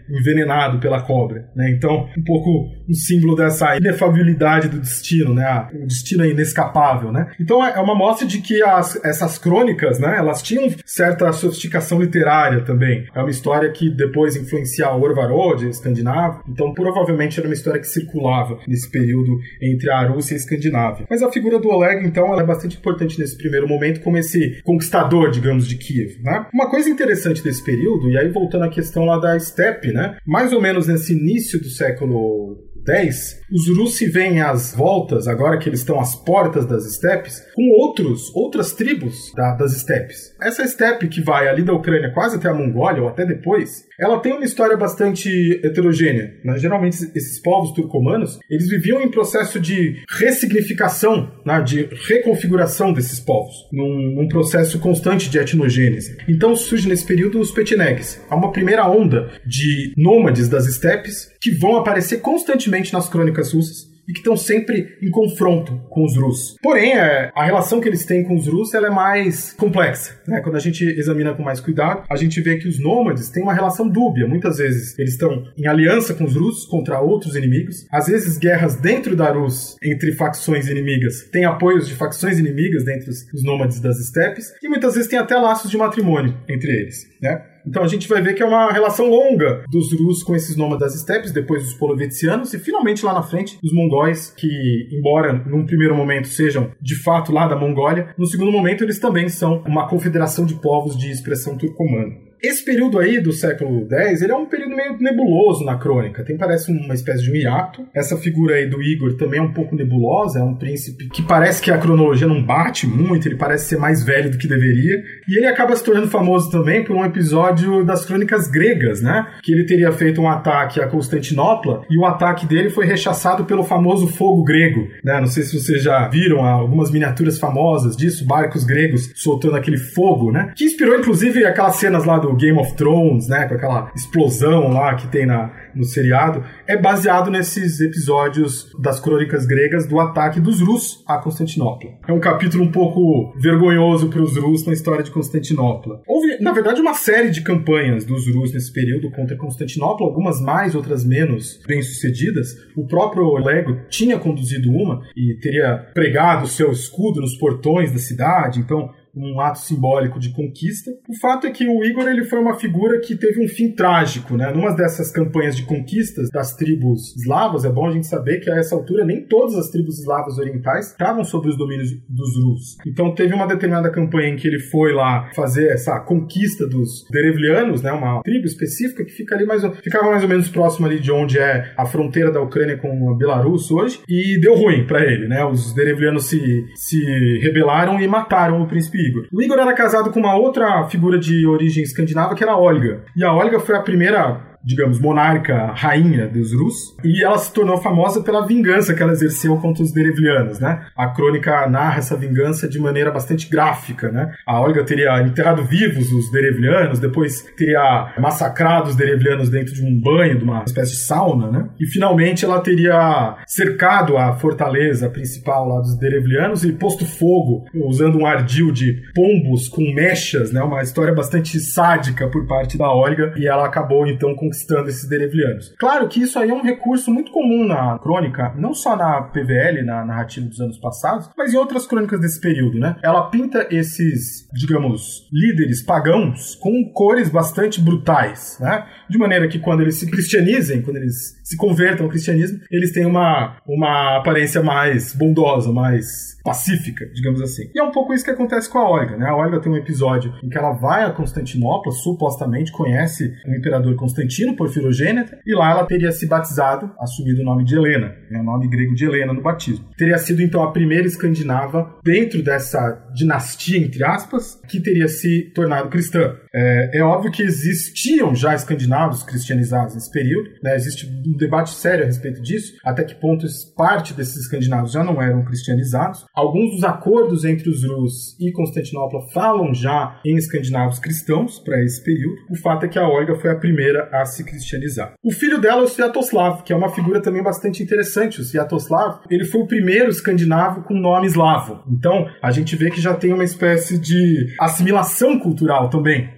envenenado pela cobra, né? Então, um pouco um símbolo dessa inefabilidade do destino, né? O destino é inescapável, né? Então, é uma mostra de que as, essas crônicas, né? Elas tinham certa sofisticação literária também. É uma história que depois influencia a Orvarod, escandinavo. Então, provavelmente era uma história que circulava nesse período entre a Rússia e a Escandinávia. Mas a figura do Oleg, então, ela é bastante importante nesse primeiro momento como esse conquistador, digamos, de Kiev, né? Uma coisa interessante desse período, e aí voltando à questão lá da steppe, né? Mais ou menos nesse início do século dez, os Rus se veem às voltas, agora que eles estão às portas das estepes, com outros, outras tribos da, das estepes. Essa estepe que vai ali da Ucrânia quase até a Mongólia, ou até depois, ela tem uma história bastante heterogênea, né? Geralmente esses povos turcomanos, eles viviam em processo de ressignificação, né? De reconfiguração desses povos, num, num processo constante de etnogênese. Então surge nesse período os Pechenegs. Há uma primeira onda de nômades das estepes que vão aparecer constantemente nas crônicas russas e que estão sempre em confronto com os Rus. Porém, é, a relação que eles têm com os Rus ela é mais complexa, né? Quando a gente examina com mais cuidado, a gente vê que os nômades têm uma relação dúbia. Muitas vezes eles estão em aliança com os Rus contra outros inimigos. Às vezes guerras dentro da Rus entre facções inimigas têm apoios de facções inimigas dentro dos nômades das estepes e muitas vezes tem até laços de matrimônio entre eles, né? Então a gente vai ver que é uma relação longa dos Rus com esses nômades das estepes, depois dos polovetzianos e finalmente lá na frente os mongóis, que embora num primeiro momento sejam de fato lá da Mongólia, no segundo momento eles também são uma confederação de povos de expressão turcomana. Esse período aí do século dez, ele é um período meio nebuloso na crônica. Tem, parece uma espécie de um hiato. Essa figura aí do Igor também é um pouco nebulosa. É um príncipe que parece que a cronologia não bate muito. Ele parece ser mais velho do que deveria. E ele acaba se tornando famoso também por um episódio das crônicas gregas, né? Que ele teria feito um ataque a Constantinopla e o ataque dele foi rechaçado pelo famoso fogo grego, né? Não sei se vocês já viram algumas miniaturas famosas disso, barcos gregos soltando aquele fogo, né? Que inspirou, inclusive, aquelas cenas lá do Game of Thrones, né, com aquela explosão lá que tem na, no seriado, é baseado nesses episódios das crônicas gregas do ataque dos Rus a Constantinopla. É um capítulo um pouco vergonhoso para os Rus na história de Constantinopla. Houve, na verdade, uma série de campanhas dos Rus nesse período contra Constantinopla, algumas mais, outras menos bem-sucedidas. O próprio Oleg tinha conduzido uma e teria pregado o seu escudo nos portões da cidade, então um ato simbólico de conquista. O fato é que o Igor ele foi uma figura que teve um fim trágico, né? Numa dessas campanhas de conquistas das tribos eslavas, é bom a gente saber que a essa altura nem todas as tribos eslavas orientais estavam sob os domínios dos Rus. Então teve uma determinada campanha em que ele foi lá fazer essa conquista dos derevlianos, né? Uma tribo específica que fica ali mais, ficava mais ou menos próximo ali de onde é a fronteira da Ucrânia com a Belarus hoje, e deu ruim para ele, né? Os derevlianos se, se rebelaram e mataram o príncipe Igor. O Igor era casado com uma outra figura de origem escandinava, que era a Olga. E a Olga foi a primeira, digamos, monarca, rainha dos Rus, e ela se tornou famosa pela vingança que ela exerceu contra os derevlianos, né? A crônica narra essa vingança de maneira bastante gráfica, né? A Olga teria enterrado vivos os derevlianos, depois teria massacrado os derevlianos dentro de um banho, de uma espécie de sauna, né? E finalmente ela teria cercado a fortaleza principal lá dos derevlianos e posto fogo, usando um ardil de pombos com mechas, né? Uma história bastante sádica por parte da Olga, e ela acabou então conquistando esses derevlianos. Claro que isso aí é um recurso muito comum na crônica, não só na P V L, na narrativa dos anos passados, mas em outras crônicas desse período, né? Ela pinta esses, digamos, líderes pagãos com cores bastante brutais, né? De maneira que quando eles se cristianizem, quando eles se convertam ao cristianismo, eles têm uma, uma aparência mais bondosa, mais pacífica, digamos assim. E é um pouco isso que acontece com a Olga, né? A Olga tem um episódio em que ela vai a Constantinopla, supostamente conhece o imperador Constantino, Porfirogêneta, e lá ela teria se batizado, assumido o nome de Helena, né? O nome grego de Helena no batismo. Teria sido, então, a primeira escandinava dentro dessa dinastia, entre aspas, que teria se tornado cristã. É, é óbvio que existiam já escandinavos cristianizados nesse período, né? Existe um debate sério a respeito disso, até que ponto parte desses escandinavos já não eram cristianizados. Alguns dos acordos entre os Rus e Constantinopla falam já em escandinavos cristãos para esse período. O fato é que a Olga foi a primeira a se cristianizar. O filho dela é o Sviatoslav, que é uma figura também bastante interessante. O Sviatoslav, ele foi o primeiro escandinavo com nome eslavo. Então, a gente vê que já tem uma espécie de assimilação cultural também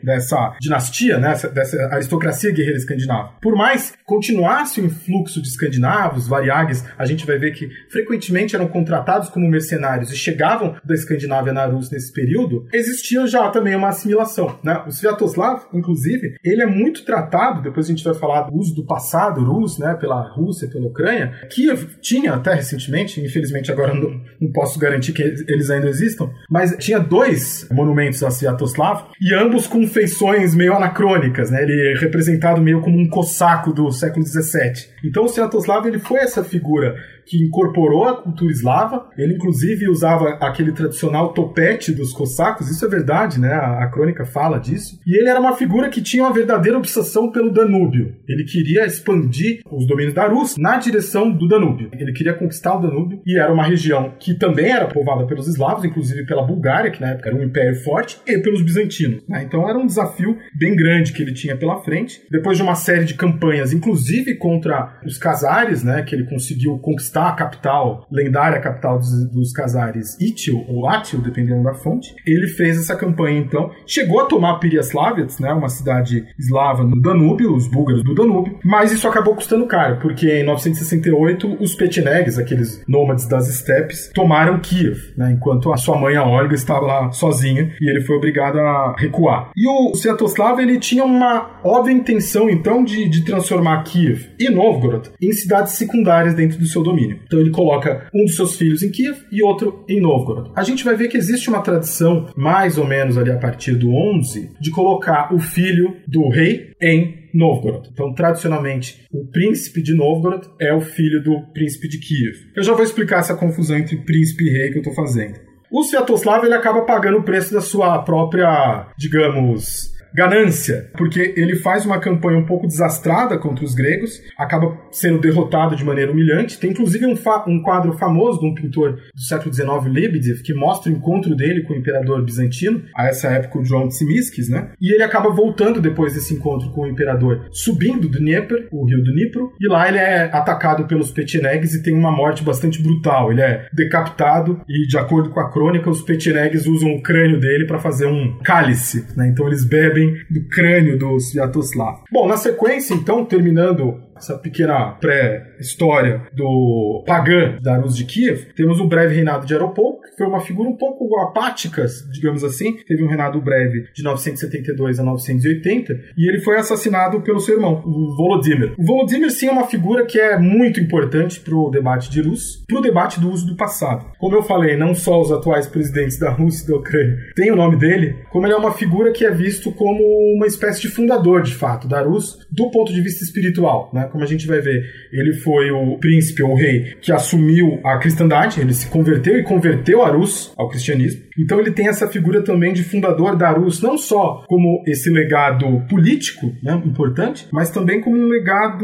dessa dinastia, né, dessa aristocracia guerreira escandinava. Por mais que continuasse o influxo de escandinavos, variags, a gente vai ver que frequentemente eram contratados como mercenários e chegavam da Escandinávia na Rus nesse período, existia já também uma assimilação, né? O Sviatoslav, inclusive, ele é muito tratado, depois a gente vai falar do uso do passado Rus, né, pela Rússia, pela Ucrânia, que tinha até recentemente, infelizmente agora não, não posso garantir que eles ainda existam, mas tinha dois monumentos a Sviatoslav, e ambos com feições meio anacrônicas, né? Ele é representado meio como um cossaco do século dezessete. Então o Sviatoslav, ele foi essa figura que incorporou a cultura eslava. Ele, inclusive, usava aquele tradicional topete dos cossacos. Isso é verdade, né? A, a crônica fala disso. E ele era uma figura que tinha uma verdadeira obsessão pelo Danúbio. Ele queria expandir os domínios da Rus na direção do Danúbio. Ele queria conquistar o Danúbio, e era uma região que também era povoada pelos eslavos, inclusive pela Bulgária, que na época era um império forte, e pelos bizantinos, né? Então era um desafio bem grande que ele tinha pela frente. Depois de uma série de campanhas, inclusive contra os Khazares, né? Que ele conseguiu conquistar a capital, lendária capital dos, dos Khazares, Itil ou Atil, dependendo da fonte. Ele fez essa campanha, então, chegou a tomar Pereiaslavets, né, uma cidade eslava no Danúbio, os búlgaros do Danúbio, mas isso acabou custando caro, porque em novecentos e sessenta e oito os Pechenegs, aqueles nômades das estepes, tomaram Kiev, né, enquanto a sua mãe, a Olga, estava lá sozinha, e ele foi obrigado a recuar. E o Sviatoslav, ele tinha uma óbvia intenção, então, de, de transformar Kiev e Novgorod em cidades secundárias dentro do seu domínio. Então ele coloca um dos seus filhos em Kiev e outro em Novgorod. A gente vai ver que existe uma tradição, mais ou menos ali a partir do onze, de colocar o filho do rei em Novgorod. Então, tradicionalmente, o príncipe de Novgorod é o filho do príncipe de Kiev. Eu já vou explicar essa confusão entre príncipe e rei que eu estou fazendo. O Sviatoslav, ele acaba pagando o preço da sua própria, digamos, ganância, porque ele faz uma campanha um pouco desastrada contra os gregos, acaba sendo derrotado de maneira humilhante. Tem inclusive um, fa- um quadro famoso de um pintor do século dezenove, Lebedev, que mostra o encontro dele com o imperador bizantino, a essa época o João Tzimiskis, né? E ele acaba voltando depois desse encontro com o imperador, subindo do Dnieper, o rio do Dnipro, e lá ele é atacado pelos Pechenegs e tem uma morte bastante brutal. Ele é decapitado e, de acordo com a crônica, os Pechenegs usam o crânio dele para fazer um cálice, né? Então eles bebem do crânio do Sviatoslav. Bom, na sequência, então, terminando essa pequena pré-história do pagã da Rus de Kiev, temos o breve reinado de Yaropolk, que foi uma figura um pouco apática, digamos assim. Teve um reinado breve de novecentos e setenta e dois a novecentos e oitenta, e ele foi assassinado pelo seu irmão, o Volodymyr. O Volodymyr, sim, é uma figura que é muito importante para o debate de Rus, para o debate do uso do passado. Como eu falei, não só os atuais presidentes da Rússia e da Ucrânia têm o nome dele, como ele é uma figura que é visto como uma espécie de fundador, de fato, da Rus, do ponto de vista espiritual, né? Como a gente vai ver, ele foi o príncipe ou o rei que assumiu a cristandade, ele se converteu e converteu a Rus ao cristianismo. Então ele tem essa figura também de fundador da Rus, não só como esse legado político, né, importante, mas também como um legado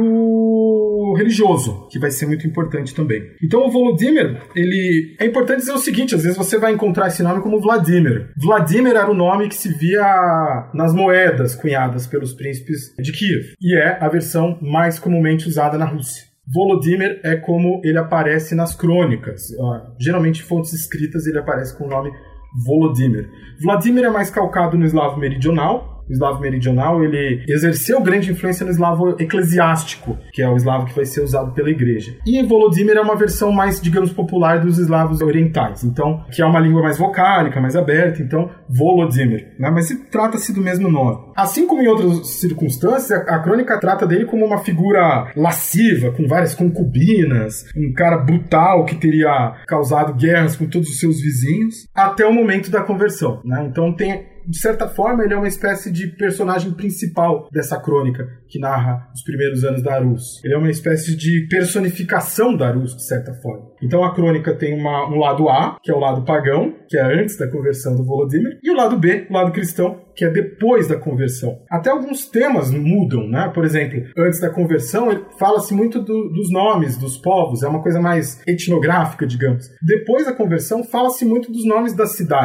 religioso, que vai ser muito importante também. Então o Volodymyr, ele... É importante dizer o seguinte, às vezes você vai encontrar esse nome como Vladimir. Vladimir era o nome que se via nas moedas cunhadas pelos príncipes de Kiev, e é a versão mais comumente usada na Rússia. Volodymyr é como ele aparece nas crônicas. Geralmente, em fontes escritas, ele aparece com o nome Volodymyr. Vladimir é mais calcado no eslavo meridional. O eslavo meridional, ele exerceu grande influência no eslavo eclesiástico, que é o eslavo que vai ser usado pela igreja. E Volodymyr é uma versão mais, digamos, popular dos eslavos orientais, então, que é uma língua mais vocálica, mais aberta, então, Volodymyr, né? Mas trata-se do mesmo nome. Assim como em outras circunstâncias, a, a crônica trata dele como uma figura lasciva, com várias concubinas, um cara brutal que teria causado guerras com todos os seus vizinhos, até o momento da conversão, né? Então tem... De certa forma, ele é uma espécie de personagem principal dessa crônica que narra os primeiros anos da Rus. Ele é uma espécie de personificação da Rus, de certa forma. Então a crônica tem uma, um lado A, que é o lado pagão, que é antes da conversão do Volodymyr, e o lado B, o lado cristão, que é depois da conversão. Até alguns temas mudam, né? Por exemplo, antes da conversão, fala-se muito do, dos nomes dos povos, é uma coisa mais etnográfica, digamos. Depois da conversão, fala-se muito dos nomes das cidades.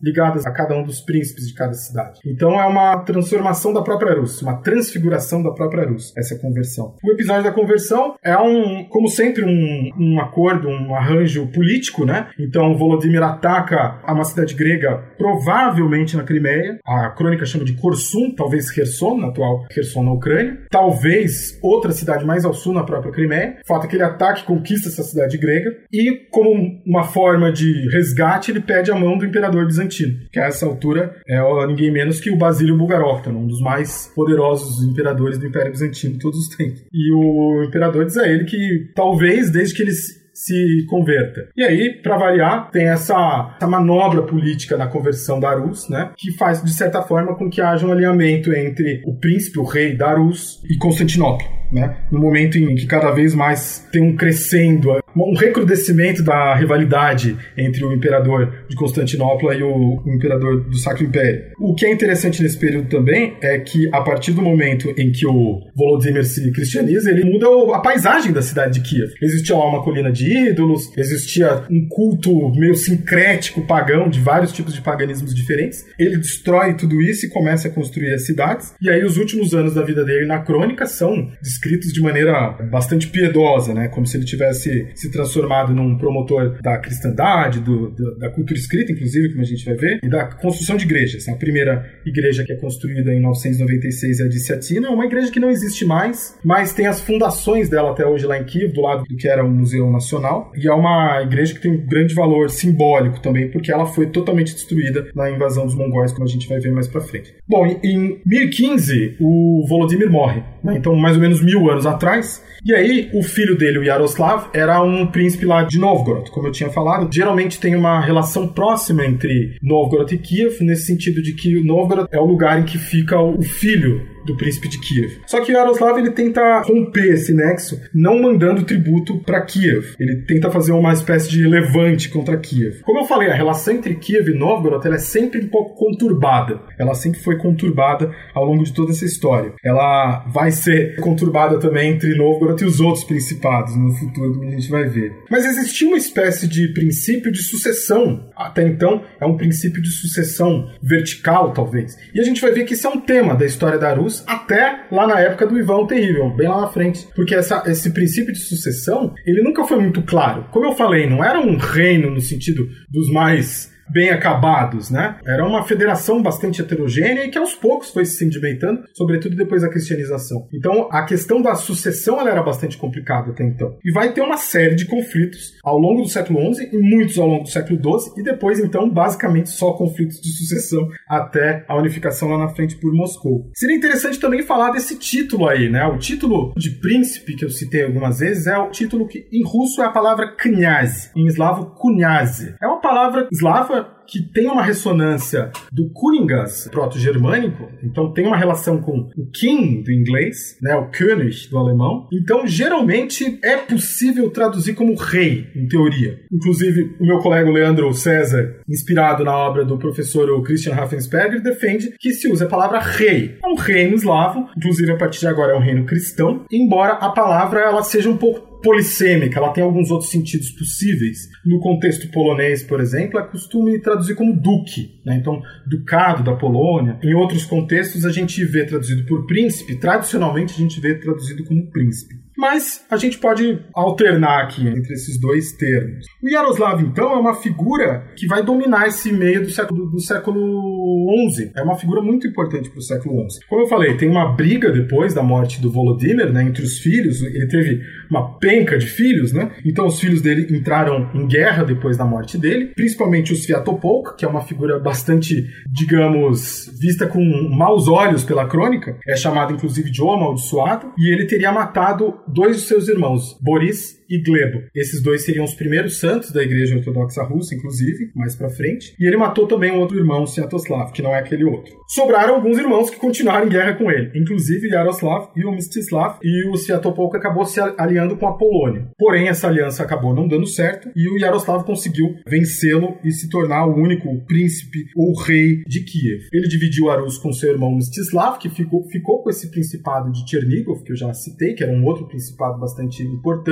ligadas a cada um dos príncipes de cada cidade. Então é uma transformação da própria Rus, uma transfiguração da própria Rus, essa conversão. O episódio da conversão é, um, como sempre, um, um acordo, um arranjo político, né? Então Volodymyr ataca uma cidade grega, provavelmente na Crimeia. A crônica chama de Korsun, talvez Kherson, na atual Kherson na Ucrânia. Talvez outra cidade mais ao sul, na própria Crimeia. O fato é que ele ataca e conquista essa cidade grega. E, como uma forma de resgate, ele pede a mão do imperador bizantino, que a essa altura é ninguém menos que o Basílio Bulgarófton, um dos mais poderosos imperadores do Império Bizantino de todos os tempos. E o imperador diz a ele que talvez, desde que ele se converta. E aí, para variar, tem essa, essa manobra política na conversão da Rus, né, que faz, de certa forma, com que haja um alinhamento entre o príncipe, o rei da Rus, e Constantinopla, né, no momento em que cada vez mais tem um crescendo, um recrudescimento da rivalidade entre o imperador de Constantinopla e o imperador do Sacro Império. O que é interessante nesse período também é que, a partir do momento em que o Volodymyr se cristianiza, ele muda a paisagem da cidade de Kiev. Existia lá uma colina de ídolos, existia um culto meio sincrético, pagão, de vários tipos de paganismos diferentes. Ele destrói tudo isso e começa a construir as cidades. E aí os últimos anos da vida dele na crônica são descritos de maneira bastante piedosa, né? Como se ele tivesse se transformado num promotor da cristandade, do, do, da cultura escrita, inclusive, como a gente vai ver, e da construção de igrejas. A primeira igreja que é construída em novecentos e noventa e seis é a de Cyathina, é uma igreja que não existe mais, mas tem as fundações dela até hoje lá em Kiev, do lado do que era o Museu Nacional, e é uma igreja que tem um grande valor simbólico também, porque ela foi totalmente destruída na invasão dos mongóis, como a gente vai ver mais pra frente. Bom, em mil e quinze, o Volodymyr morre, né? Então mais ou menos mil anos atrás, e aí o filho dele, o Yaroslav, era um príncipe lá de Novgorod, como eu tinha falado. Geralmente tem uma relação próxima entre Novgorod e Kiev, nesse sentido de que Novgorod é o lugar em que fica o filho do príncipe de Kiev. Só que o Yaroslav, ele tenta romper esse nexo, não mandando tributo para Kiev. Ele tenta fazer uma espécie de levante contra Kiev. Como eu falei, a relação entre Kiev e Novgorod, ela é sempre um pouco conturbada. Ela sempre foi conturbada ao longo de toda essa história. Ela vai ser conturbada também entre Novgorod e os outros principados no futuro, que a gente vai ver. Mas existia uma espécie de princípio de sucessão. Até então, é um princípio de sucessão vertical, talvez. E a gente vai ver que isso é um tema da história da Rus, até lá na época do Ivan o Terrível, bem lá na frente. Porque essa, esse princípio de sucessão, ele nunca foi muito claro. Como eu falei, não era um reino no sentido dos mais bem acabados, né? Era uma federação bastante heterogênea e que aos poucos foi se sedimentando, sobretudo depois da cristianização. Então, a questão da sucessão ela era bastante complicada até então. E vai ter uma série de conflitos ao longo do século onze e muitos ao longo do século doze e depois, então, basicamente só conflitos de sucessão até a unificação lá na frente por Moscou. Seria interessante também falar desse título aí, né? O título de príncipe, que eu citei algumas vezes, é o título que em russo é a palavra knyaz, em eslavo kunyaze. É uma palavra eslava que tem uma ressonância do Kuningas proto-germânico, então tem uma relação com o king do inglês, né, o König do alemão. Então, geralmente, é possível traduzir como rei, em teoria. Inclusive, o meu colega Leandro César, inspirado na obra do professor Christian Raffensperger, defende que se usa a palavra rei. É um reino eslavo, inclusive a partir de agora é um reino cristão, embora a palavra ela seja um pouco polissêmica, ela tem alguns outros sentidos possíveis. No contexto polonês, por exemplo, é costume traduzir como duque, né? Então, ducado da Polônia. Em outros contextos, a gente vê traduzido por príncipe, tradicionalmente a gente vê traduzido como príncipe. Mas a gente pode alternar aqui entre esses dois termos. O Yaroslav, então, é uma figura que vai dominar esse meio do século, do século onze. É uma figura muito importante para o século onze. Como eu falei, tem uma briga depois da morte do Volodymyr, né, entre os filhos. Ele teve uma penca de filhos, né? Então os filhos dele entraram em guerra depois da morte dele, principalmente o Sviatopolk, que é uma figura bastante, digamos, vista com maus olhos pela crônica. É chamado, inclusive, de O Amaldiçoado. E ele teria matado dois de seus irmãos, Boris e Glebo. Esses dois seriam os primeiros santos da Igreja Ortodoxa Russa, inclusive, mais pra frente. E ele matou também um outro irmão, Sviatoslav, que não é aquele outro. Sobraram alguns irmãos que continuaram em guerra com ele, inclusive Yaroslav e o Mstislav, e o Sviatopolk acabou se aliando com a Polônia. Porém, essa aliança acabou não dando certo, e o Yaroslav conseguiu vencê-lo e se tornar o único príncipe ou rei de Kiev. Ele dividiu a Rus com seu irmão Mstislav, que ficou, ficou com esse principado de Chernigov, que eu já citei, que era um outro principado bastante importante, e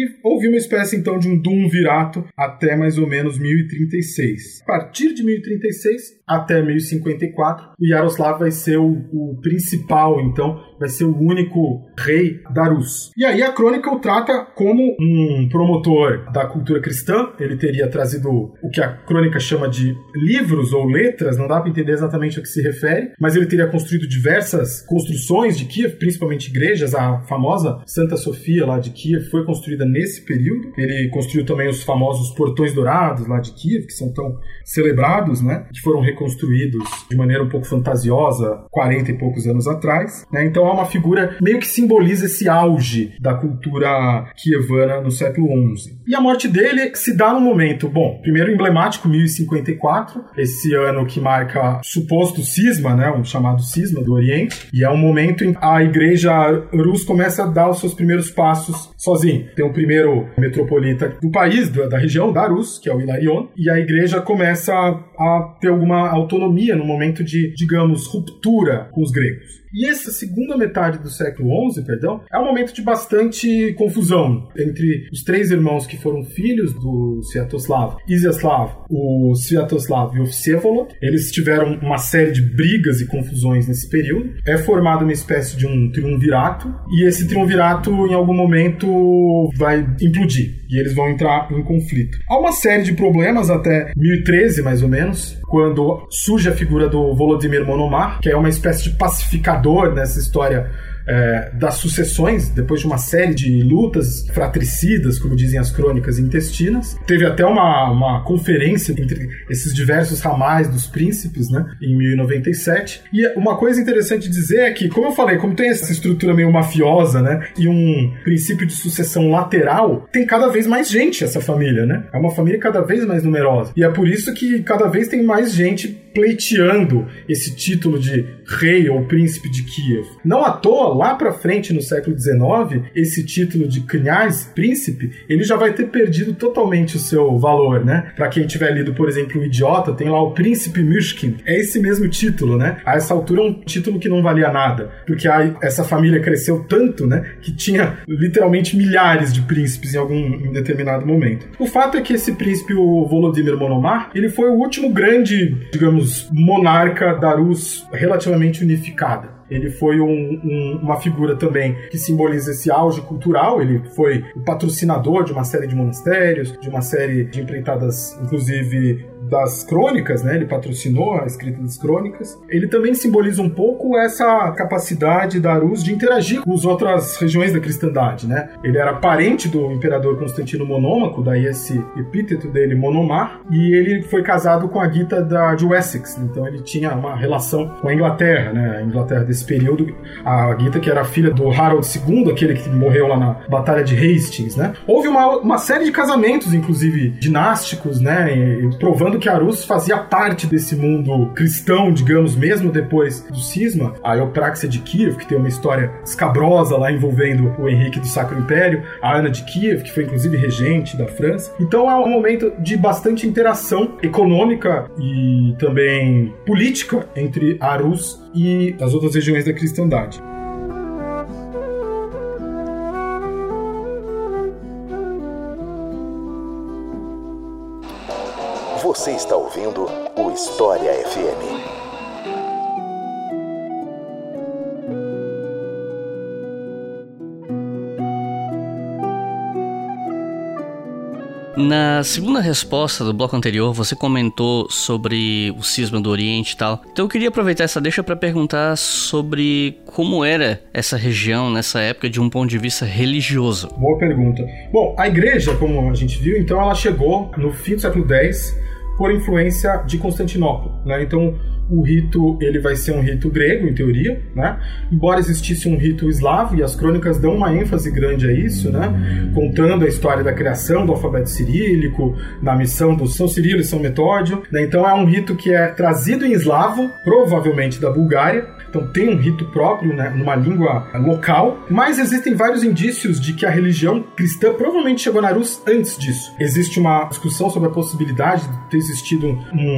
E houve uma espécie, então, de um duumvirato até mais ou menos mil e trinta e seis. A partir de mil e trinta e seis até mil e cinquenta e quatro, o Yaroslav vai ser o, o principal, então, vai ser o único rei da Rus. E aí a crônica o trata como um promotor da cultura cristã. Ele teria trazido o que a crônica chama de livros ou letras, não dá para entender exatamente a que se refere, mas ele teria construído diversas construções de Kiev, principalmente igrejas. A famosa Santa Sofia lá de Kiev foi construída nesse período. Ele construiu também os famosos portões dourados lá de Kiev, que são tão celebrados, né, que foram reconstruídos de maneira um pouco fantasiosa quarenta e poucos anos atrás, né? Então é uma figura meio que simboliza esse auge da cultura kievana no século onze. E a morte dele se dá num momento, bom, primeiro emblemático, mil e cinquenta e quatro, esse ano que marca suposto cisma, né, um chamado cisma do Oriente, e é um momento em que a igreja Rus começa a dar os seus primeiros passos sozinho. Tem o primeiro metropolita do país, da região da Rus, que é o Hilarion, e a igreja começa a ter alguma autonomia no momento de, digamos, ruptura com os gregos. E essa segunda metade do século onze, perdão, é um momento de bastante confusão entre os três irmãos que foram filhos do Sviatoslav, Iziaslav, o Sviatoslav e o Vsevolod. Eles tiveram uma série de brigas e confusões nesse período. É formado uma espécie de um triunvirato, e esse triunvirato, em algum momento, vai implodir, e eles vão entrar em conflito. Há uma série de problemas até mil e treze, mais ou menos, quando surge a figura do Volodymyr Monomach, que é uma espécie de pacificador nessa história é, das sucessões, depois de uma série de lutas fratricidas, como dizem as crônicas intestinas. Teve até uma, uma conferência entre esses diversos ramais dos príncipes, né, em mil e noventa e sete. E uma coisa interessante dizer é que, como eu falei, como tem essa estrutura meio mafiosa, né, e um princípio de sucessão lateral, tem cada vez mais gente essa família, né? É uma família cada vez mais numerosa. E é por isso que cada vez tem mais gente pleiteando esse título de rei ou príncipe de Kiev. Não à toa, lá pra frente, no século dezenove, esse título de knyaz, príncipe, ele já vai ter perdido totalmente o seu valor, né? Pra quem tiver lido, por exemplo, O Idiota, tem lá o Príncipe Myshkin. É esse mesmo título, né? A essa altura é um título que não valia nada, porque a, essa família cresceu tanto, né, que tinha literalmente milhares de príncipes em algum em determinado momento. O fato é que esse príncipe, o Volodymyr Monomach, ele foi o último grande, digamos, monarca da Rus relativamente unificada. Ele foi um, um, uma figura também que simboliza esse auge cultural. Ele foi o patrocinador de uma série de monastérios, de uma série de empreitadas, inclusive das crônicas, né? Ele patrocinou a escrita das crônicas. Ele também simboliza um pouco essa capacidade da Rus de interagir com as outras regiões da cristandade, né? Ele era parente do imperador Constantino Monômaco, daí esse epíteto dele, Monomach, e ele foi casado com a Gita da, de Wessex, então ele tinha uma relação com a Inglaterra, né? A Inglaterra desse período, a Gita, que era filha do Harold segundo, aquele que morreu lá na Batalha de Hastings, né? Houve uma, uma série de casamentos, inclusive dinásticos, né? E, provando que a Rus fazia parte desse mundo cristão, digamos, mesmo depois do cisma. A Eupráxia de Kiev, que tem uma história escabrosa lá envolvendo o Henrique do Sacro Império, a Ana de Kiev, que foi inclusive regente da França. Então é um momento de bastante interação econômica e também política entre a Rus e as outras regiões da cristandade. Você está ouvindo o História F M. Na segunda resposta do bloco anterior, você comentou sobre o cisma do Oriente e tal. Então eu queria aproveitar essa deixa para perguntar sobre como era essa região nessa época de um ponto de vista religioso. Boa pergunta. Bom, a igreja, como a gente viu, então ela chegou no fim do século dez por influência de Constantinopla, né? Então o rito ele vai ser um rito grego, em teoria, né? Embora existisse um rito eslavo, e as crônicas dão uma ênfase grande a isso, né? Contando a história da criação do alfabeto cirílico, da missão do São Cirilo e São Metódio, né? Então é um rito que é trazido em eslavo, provavelmente da Bulgária. Então então tem um rito próprio, né, numa língua local, mas existem vários indícios de que a religião cristã provavelmente chegou na Rus antes disso. Existe uma discussão sobre a possibilidade de ter existido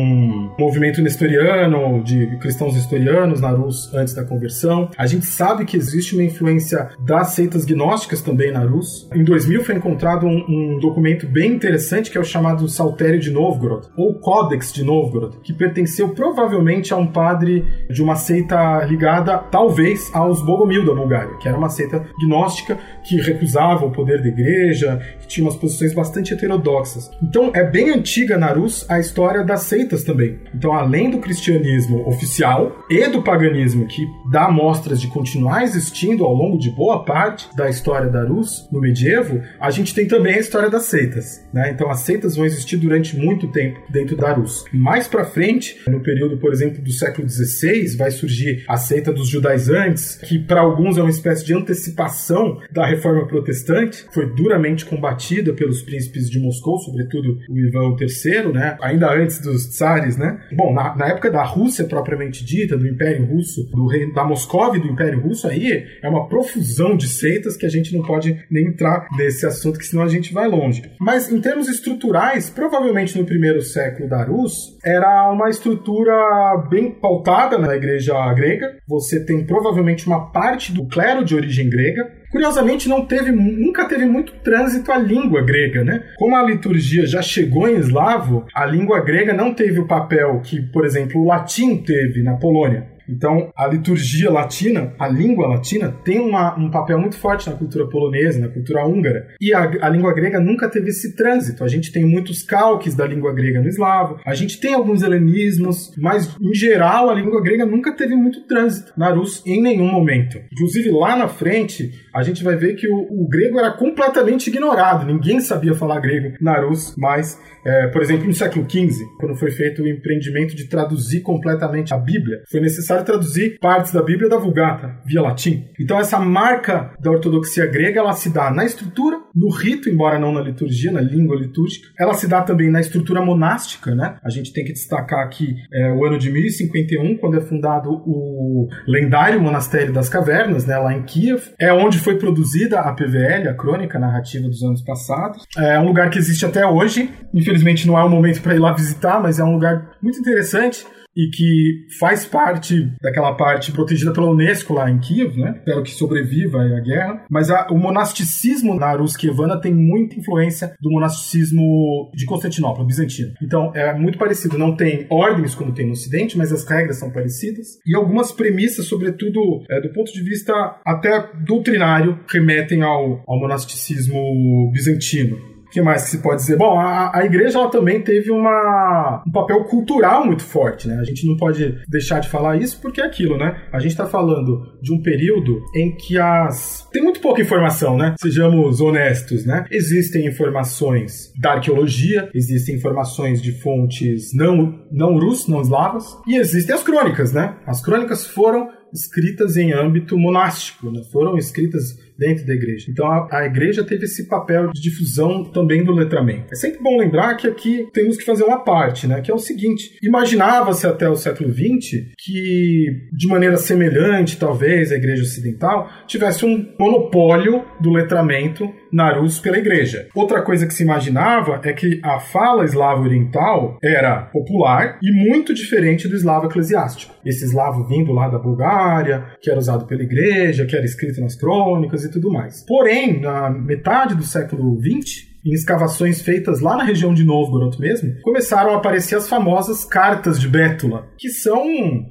um movimento nestoriano, de cristãos nestorianos na Rus antes da conversão. A gente sabe que existe uma influência das seitas gnósticas também na Rus. Em dois mil foi encontrado um, um documento bem interessante que é o chamado Saltério de Novgorod, ou Códex de Novgorod, que pertenceu provavelmente a um padre de uma seita ligada, talvez, aos Bogomil da Bulgária, que era uma seita gnóstica que recusava o poder da igreja, que tinha umas posições bastante heterodoxas. Então, é bem antiga na Rus a história das seitas também. Então, além do cristianismo oficial e do paganismo, que dá amostras de continuar existindo ao longo de boa parte da história da Rus no medievo, a gente tem também a história das seitas, né? Então, as seitas vão existir durante muito tempo dentro da Rus. Mais pra frente, no período, por exemplo, do século dezesseis, vai surgir a seita dos judaizantes, que para alguns é uma espécie de antecipação da reforma protestante, foi duramente combatida pelos príncipes de Moscou, sobretudo o Ivan terceiro, né? Ainda antes dos tsares, né? Bom, na, na época da Rússia propriamente dita, do Império Russo, do rei, da Moscóvia e do Império Russo, aí é uma profusão de seitas que a gente não pode nem entrar nesse assunto, que senão a gente vai longe. Mas em termos estruturais, provavelmente no primeiro século da Rus, era uma estrutura bem pautada na igreja grega. Você tem provavelmente uma parte do clero de origem grega. Curiosamente, não teve, nunca teve muito trânsito à língua grega, né? Como a liturgia já chegou em eslavo, a língua grega não teve o papel que, por exemplo, o latim teve na Polônia. Então, a liturgia latina, a língua latina, tem uma, um papel muito forte na cultura polonesa, na cultura húngara. E a, a língua grega nunca teve esse trânsito. A gente tem muitos calques da língua grega no eslavo, a gente tem alguns helenismos, mas, em geral, a língua grega nunca teve muito trânsito na Rus em nenhum momento. Inclusive, lá na frente, a gente vai ver que o, o grego era completamente ignorado. Ninguém sabia falar grego na Rus, mas, é, por exemplo, no século quinze, quando foi feito o empreendimento de traduzir completamente a Bíblia, foi necessário traduzir partes da Bíblia da Vulgata, via latim. Então essa marca da ortodoxia grega, ela se dá na estrutura, no rito, embora não na liturgia, na língua litúrgica. Ela se dá também na estrutura monástica, né? A gente tem que destacar aqui é, o ano de mil e cinquenta e um, quando é fundado o lendário Monastério das Cavernas, né, lá em Kiev. É onde foi produzida a P V L, a crônica narrativa dos anos passados. É um lugar que existe até hoje. Infelizmente não é o momento para ir lá visitar, mas é um lugar muito interessante e que faz parte daquela parte protegida pela Unesco lá em Kiev, né? Espero que sobreviva à guerra. Mas a, o monasticismo na Rus kievana tem muita influência do monasticismo de Constantinopla, bizantino. Então, é muito parecido. Não tem ordens como tem no Ocidente, mas as regras são parecidas. E algumas premissas, sobretudo é, do ponto de vista até doutrinário, remetem ao, ao monasticismo bizantino. O que mais que se pode dizer? Bom, a, a igreja ela também teve uma, um papel cultural muito forte, né? A gente não pode deixar de falar isso porque é aquilo, né? A gente está falando de um período em que as... tem muito pouca informação, né? Sejamos honestos, né? Existem informações da arqueologia, existem informações de fontes não, não russas, não eslavas, e existem as crônicas, né? As crônicas foram escritas em âmbito monástico, né? Foram escritas dentro da igreja. Então a, a igreja teve esse papel de difusão também do letramento. É sempre bom lembrar que aqui temos que fazer uma parte, né? Que é o seguinte: imaginava-se até o século vinte que, de maneira semelhante, talvez, a igreja ocidental tivesse um monopólio do letramento na Rus pela igreja. Outra coisa que se imaginava é que a fala eslava oriental era popular e muito diferente do eslavo eclesiástico. Esse eslavo vindo lá da Bulgária, que era usado pela igreja, que era escrito nas crônicas e tudo mais. Porém, na metade do século vinte, em escavações feitas lá na região de Novgorod mesmo, começaram a aparecer as famosas cartas de Bétula, que são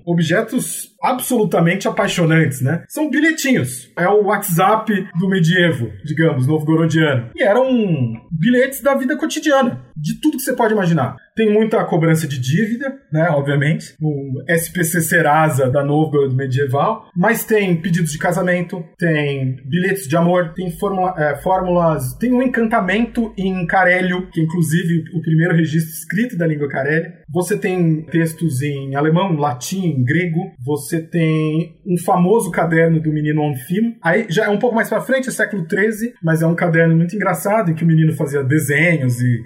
objetos absolutamente apaixonantes, né? São bilhetinhos. É o WhatsApp do medievo, digamos, novgorodiano. E eram bilhetes da vida cotidiana, de tudo que você pode imaginar. Tem muita cobrança de dívida, né? Obviamente. O S P C Serasa da Novgorod medieval. Mas tem pedidos de casamento, tem bilhetes de amor, tem fórmula, é, fórmulas... Tem um encantamento em carélio, que é inclusive o primeiro registro escrito da língua carélia. Você tem textos em alemão, latim, grego. Você tem um famoso caderno do menino Onfim. Aí já é um pouco mais pra frente, é século treze, mas é um caderno muito engraçado, em que o menino fazia desenhos e anotações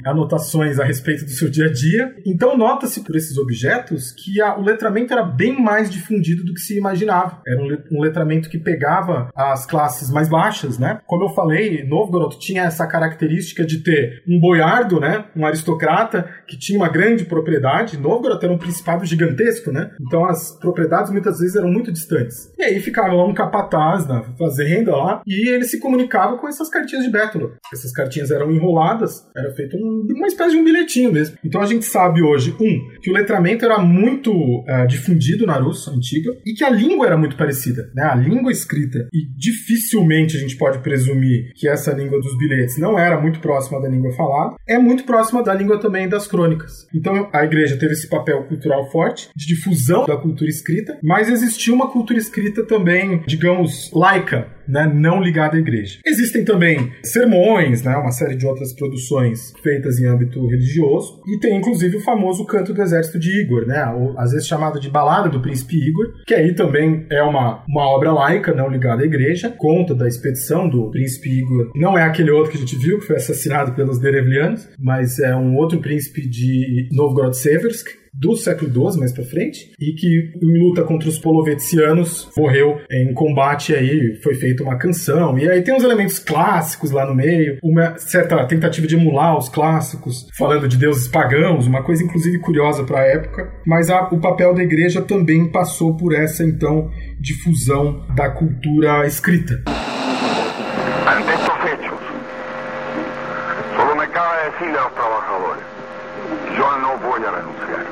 anotações a respeito do seu dia a dia. Então nota-se por esses objetos que a, o letramento era bem mais difundido do que se imaginava. Era um, um letramento que pegava as classes mais baixas, né? Como eu falei, Novgorod tinha essa característica de ter um boiardo, né? Um aristocrata que tinha uma grande propriedade. Novgorod era um principado gigantesco, né? Então as propriedades muitas vezes eram muito distantes. E aí ficava lá um capataz na fazenda lá e ele se comunicava com essas cartinhas de Bétulo. Essas cartinhas eram enroladas, era feito um, uma espécie de um bilhetinho mesmo. Então a gente sabe hoje, um, que o letramento era muito uh, difundido na Rus antiga e que a língua era muito parecida, né? A língua escrita, e dificilmente a gente pode presumir que essa língua dos bilhetes não era muito próxima da língua falada, é muito próxima da língua também das crônicas. Então a igreja teve esse papel cultural forte de difusão da cultura escrita, mas existia uma cultura escrita também, digamos, laica, né, não ligada à igreja. Existem também sermões, né, uma série de outras produções feitas em âmbito religioso, e tem inclusive o famoso Canto do Exército de Igor, né, ou, às vezes chamado de Balada do Príncipe Igor, que aí também é uma, uma obra laica, não ligada à igreja, conta da expedição do Príncipe Igor. Não é aquele outro que a gente viu, que foi assassinado pelos Derevlianos, mas é um outro príncipe de Novgorod-Seversk, do século doze, mais pra frente, e que em luta contra os poloveticianos morreu em combate, aí foi feita uma canção, e aí tem uns elementos clássicos lá no meio, uma certa tentativa de emular os clássicos, falando de deuses pagãos, uma coisa inclusive curiosa para a época, mas a, o papel da igreja também passou por essa, então, difusão da cultura escrita. Ante estos hechos, solo me cabe decirle a los trabajadores, yo no voy a renunciar.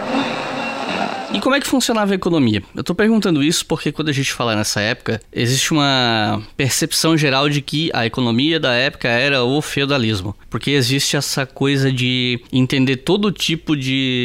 E como é que funcionava a economia? Eu tô perguntando isso porque quando a gente fala nessa época, existe uma percepção geral de que a economia da época era o feudalismo. Porque existe essa coisa de entender todo tipo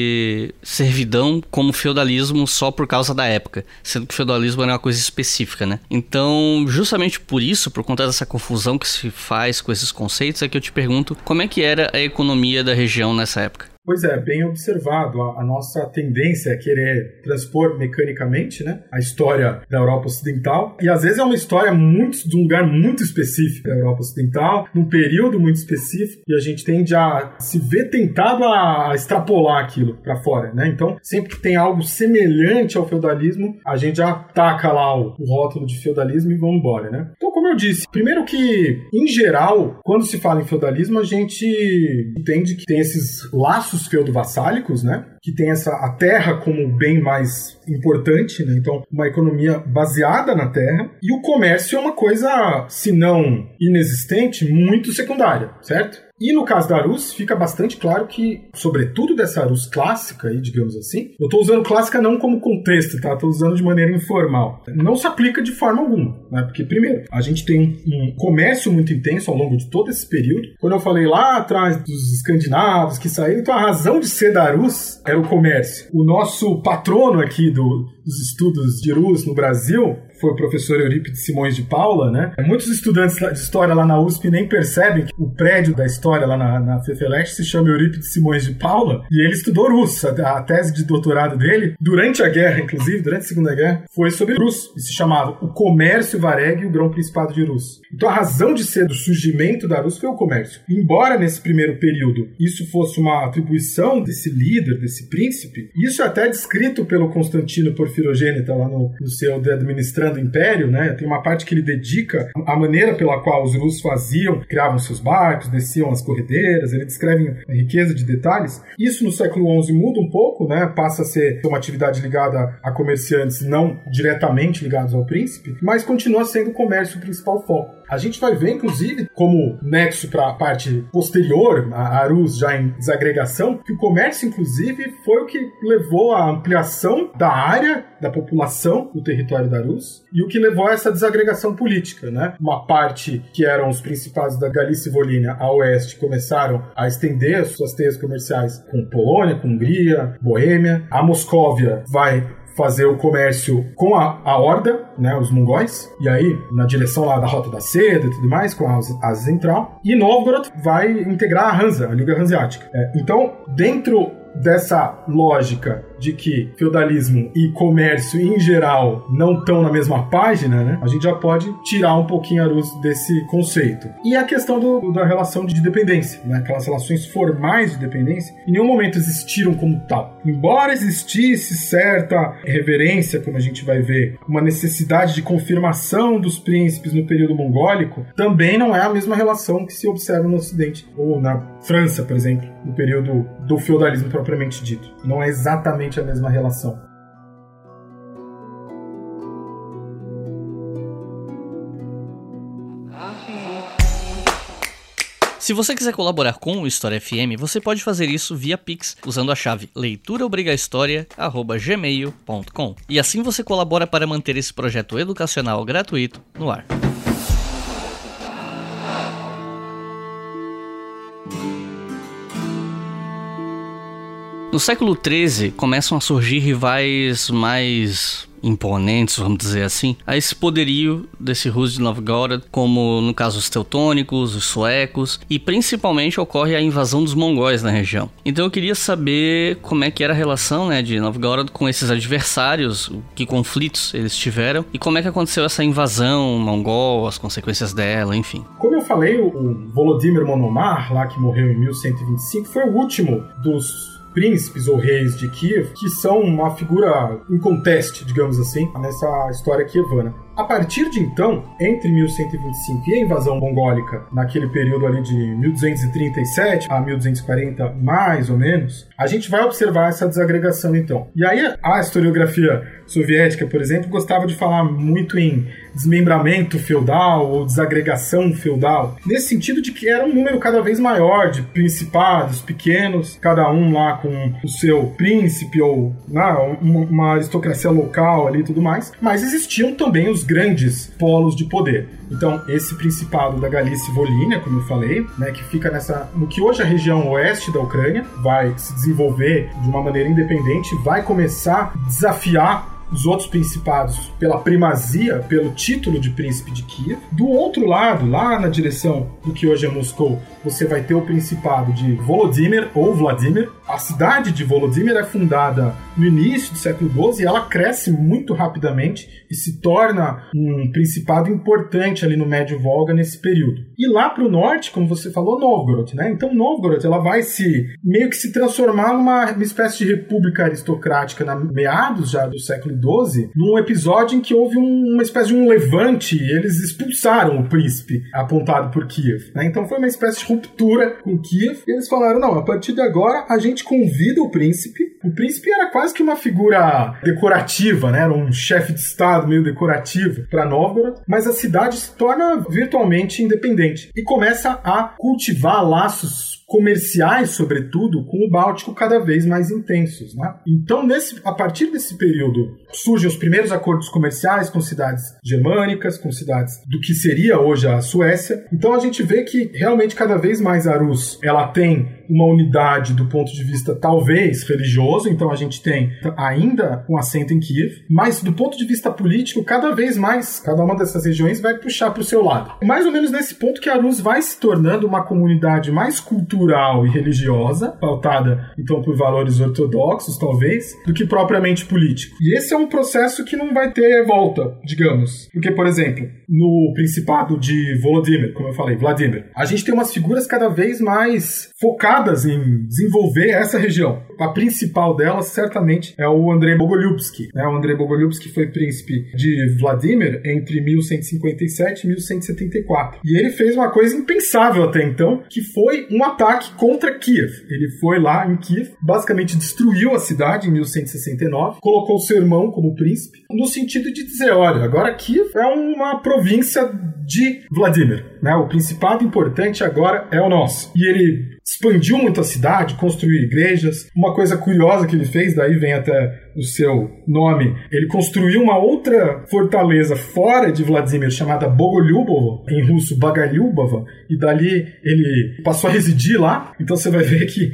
de servidão como feudalismo só por causa da época, sendo que o feudalismo era uma coisa específica, né? Então, justamente por isso, por conta dessa confusão que se faz com esses conceitos, é que eu te pergunto como é que era a economia da região nessa época. Pois é, bem observado. A, a nossa tendência é querer transpor mecanicamente, né, a história da Europa Ocidental. E às vezes é uma história muito, de um lugar muito específico da Europa Ocidental, num período muito específico, e a gente tende a se ver tentado a, a extrapolar aquilo para fora, né? Então, sempre que tem algo semelhante ao feudalismo, a gente já taca lá o, o rótulo de feudalismo e vamos embora, né? Então, como eu disse, primeiro que, em geral, quando se fala em feudalismo, a gente entende que tem esses laços feudo-vassálicos, né? Que tem essa, a terra como bem mais importante, né? Então, uma economia baseada na terra, e o comércio é uma coisa, se não inexistente, muito secundária, certo? E no caso da Rus, fica bastante claro que, sobretudo dessa Rus clássica, aí, digamos assim, eu estou usando clássica não como contexto, tá? Estou usando de maneira informal. Não se aplica de forma alguma, né? Porque, primeiro, a gente tem um, um comércio muito intenso ao longo de todo esse período. Quando eu falei lá atrás dos escandinavos que saíram, então a razão de ser da Rus era o comércio. O nosso patrono aqui do, dos estudos de Rus no Brasil foi o professor Eurípides Simões de Paula, né? Muitos estudantes de história lá na U S P nem percebem que o prédio da história lá na, na FEFELESH se chama Eurípides Simões de Paula, e ele estudou Rus. A, a tese de doutorado dele, durante a guerra, inclusive, durante a Segunda Guerra, foi sobre Rus, e se chamava O Comércio Varegue e o Grão-Principado de Rus. Então a razão de ser do surgimento da Rus foi o comércio. Embora nesse primeiro período isso fosse uma atribuição desse líder, desse príncipe, isso é até descrito pelo Constantino Porfirogênita lá no, no seu The Administrando do Império, né? Tem uma parte que ele dedica à maneira pela qual os Rus faziam, criavam seus barcos, desciam as corredeiras, ele descreve a riqueza de detalhes. Isso no século onze muda um pouco, né? Passa a ser uma atividade ligada a comerciantes não diretamente ligados ao príncipe, mas continua sendo o comércio o principal foco. A gente vai ver, inclusive, como nexo para a parte posterior, a Rus já em desagregação, que o comércio, inclusive, foi o que levou à ampliação da área da população do território da Rus e o que levou a essa desagregação política, né? Uma parte que eram os principados da Galícia e Volínia a oeste começaram a estender as suas teias comerciais com Polônia, com Hungria, Boêmia. A Moscóvia vai fazer o comércio com a, a Horda, né, os mongóis, e aí na direção lá da Rota da Seda e tudo mais, com a Ásia Central, e Novgorod vai integrar a Hansa, a Liga Hanseática. É, então, dentro dessa lógica de que feudalismo e comércio em geral não estão na mesma página, né, a gente já pode tirar um pouquinho a luz desse conceito. E a questão do, da relação de dependência, né, aquelas relações formais de dependência, em nenhum momento existiram como tal. Embora existisse certa reverência, como a gente vai ver, uma necessidade de confirmação dos príncipes no período mongólico, também não é a mesma relação que se observa no Ocidente, ou na França, por exemplo, no período do feudalismo propriamente dito. Não é exatamente a mesma relação. Se você quiser colaborar com o História F M, você pode fazer isso via Pix, usando a chave leituraobrigahistoria arroba gmail ponto com. E assim você colabora para manter esse projeto educacional gratuito no ar. No século treze, começam a surgir rivais mais imponentes, vamos dizer assim, a esse poderio desse Rus de Novgorod, como no caso os teutônicos, os suecos, e principalmente ocorre a invasão dos mongóis na região. Então eu queria saber como é que era a relação, né, de Novgorod com esses adversários, que conflitos eles tiveram, e como é que aconteceu essa invasão mongol, as consequências dela, enfim. Como eu falei, o Volodymyr Monomar, lá que morreu em mil cento e vinte e cinco, foi o último dos príncipes ou reis de Kiev, que são uma figura inconteste, digamos assim, nessa história kievana. A partir de então, entre mil cento e vinte e cinco e a invasão mongólica, naquele período ali de mil duzentos e trinta e sete a mil duzentos e quarenta, mais ou menos, a gente vai observar essa desagregação então. E aí a historiografia soviética, por exemplo, gostava de falar muito em desmembramento feudal ou desagregação feudal, nesse sentido de que era um número cada vez maior de principados pequenos, cada um lá com o seu príncipe ou não, uma aristocracia local ali e tudo mais, mas existiam também os grandes polos de poder. Então, esse principado da Galícia e Volínia, como eu falei, né, que fica nessa, no que hoje é a região oeste da Ucrânia, vai se desenvolver de uma maneira independente, vai começar a desafiar os outros principados pela primazia, pelo título de príncipe de Kiev. Do outro lado, lá na direção do que hoje é Moscou, você vai ter o principado de Volodymyr ou Vladimir. A cidade de Volodymyr é fundada no início do século doze e ela cresce muito rapidamente e se torna um principado importante ali no Médio Volga nesse período. E lá para o norte, como você falou, Novgorod, né? Então Novgorod ela vai se meio que se transformar numa uma espécie de república aristocrática na meados já do século doze, num episódio em que houve um, uma espécie de um levante e eles expulsaram o príncipe apontado por Kiev, né? Então foi uma espécie de ruptura com Kiev e eles falaram, não, a partir de agora a gente convida o príncipe. O príncipe era quase que uma figura decorativa, né? Era um chefe de estado meio decorativo para Novgorod, mas a cidade se torna virtualmente independente e começa a cultivar laços comerciais, sobretudo, com o Báltico cada vez mais intensos, né? Então, nesse, a partir desse período, surgem os primeiros acordos comerciais com cidades germânicas, com cidades do que seria hoje a Suécia. Então, a gente vê que, realmente, cada vez mais a Rus, ela tem uma unidade do ponto de vista, talvez, religioso. Então, a gente tem ainda um assento em Kiev, mas do ponto de vista político, cada vez mais, cada uma dessas regiões vai puxar para o seu lado. Mais ou menos nesse ponto que a Rus vai se tornando uma comunidade mais cultural e religiosa, pautada então por valores ortodoxos, talvez, do que propriamente político. E esse é um processo que não vai ter volta, digamos. Porque, por exemplo, no Principado de Volodymyr, como eu falei, Vladimir, a gente tem umas figuras cada vez mais focadas em desenvolver essa região. A principal delas, certamente, é o Andrei Bogolyubsky. Né? O Andrei Bogolyubsky foi príncipe de Vladimir entre mil cento e cinquenta e sete e mil cento e setenta e quatro. E ele fez uma coisa impensável até então, que foi um ataque contra Kiev. Ele foi lá em Kiev, basicamente destruiu a cidade em mil cento e sessenta e nove, colocou seu irmão como príncipe, no sentido de dizer, olha, agora Kiev é uma província de Vladimir, né? O principado importante agora é o nosso. E ele expandiu muito a cidade, construiu igrejas. Uma coisa curiosa que ele fez, daí vem até o seu nome, ele construiu uma outra fortaleza fora de Vladimir, chamada Bogolyubovo, em russo Bagalyubova, e dali ele passou a residir lá. Então você vai ver que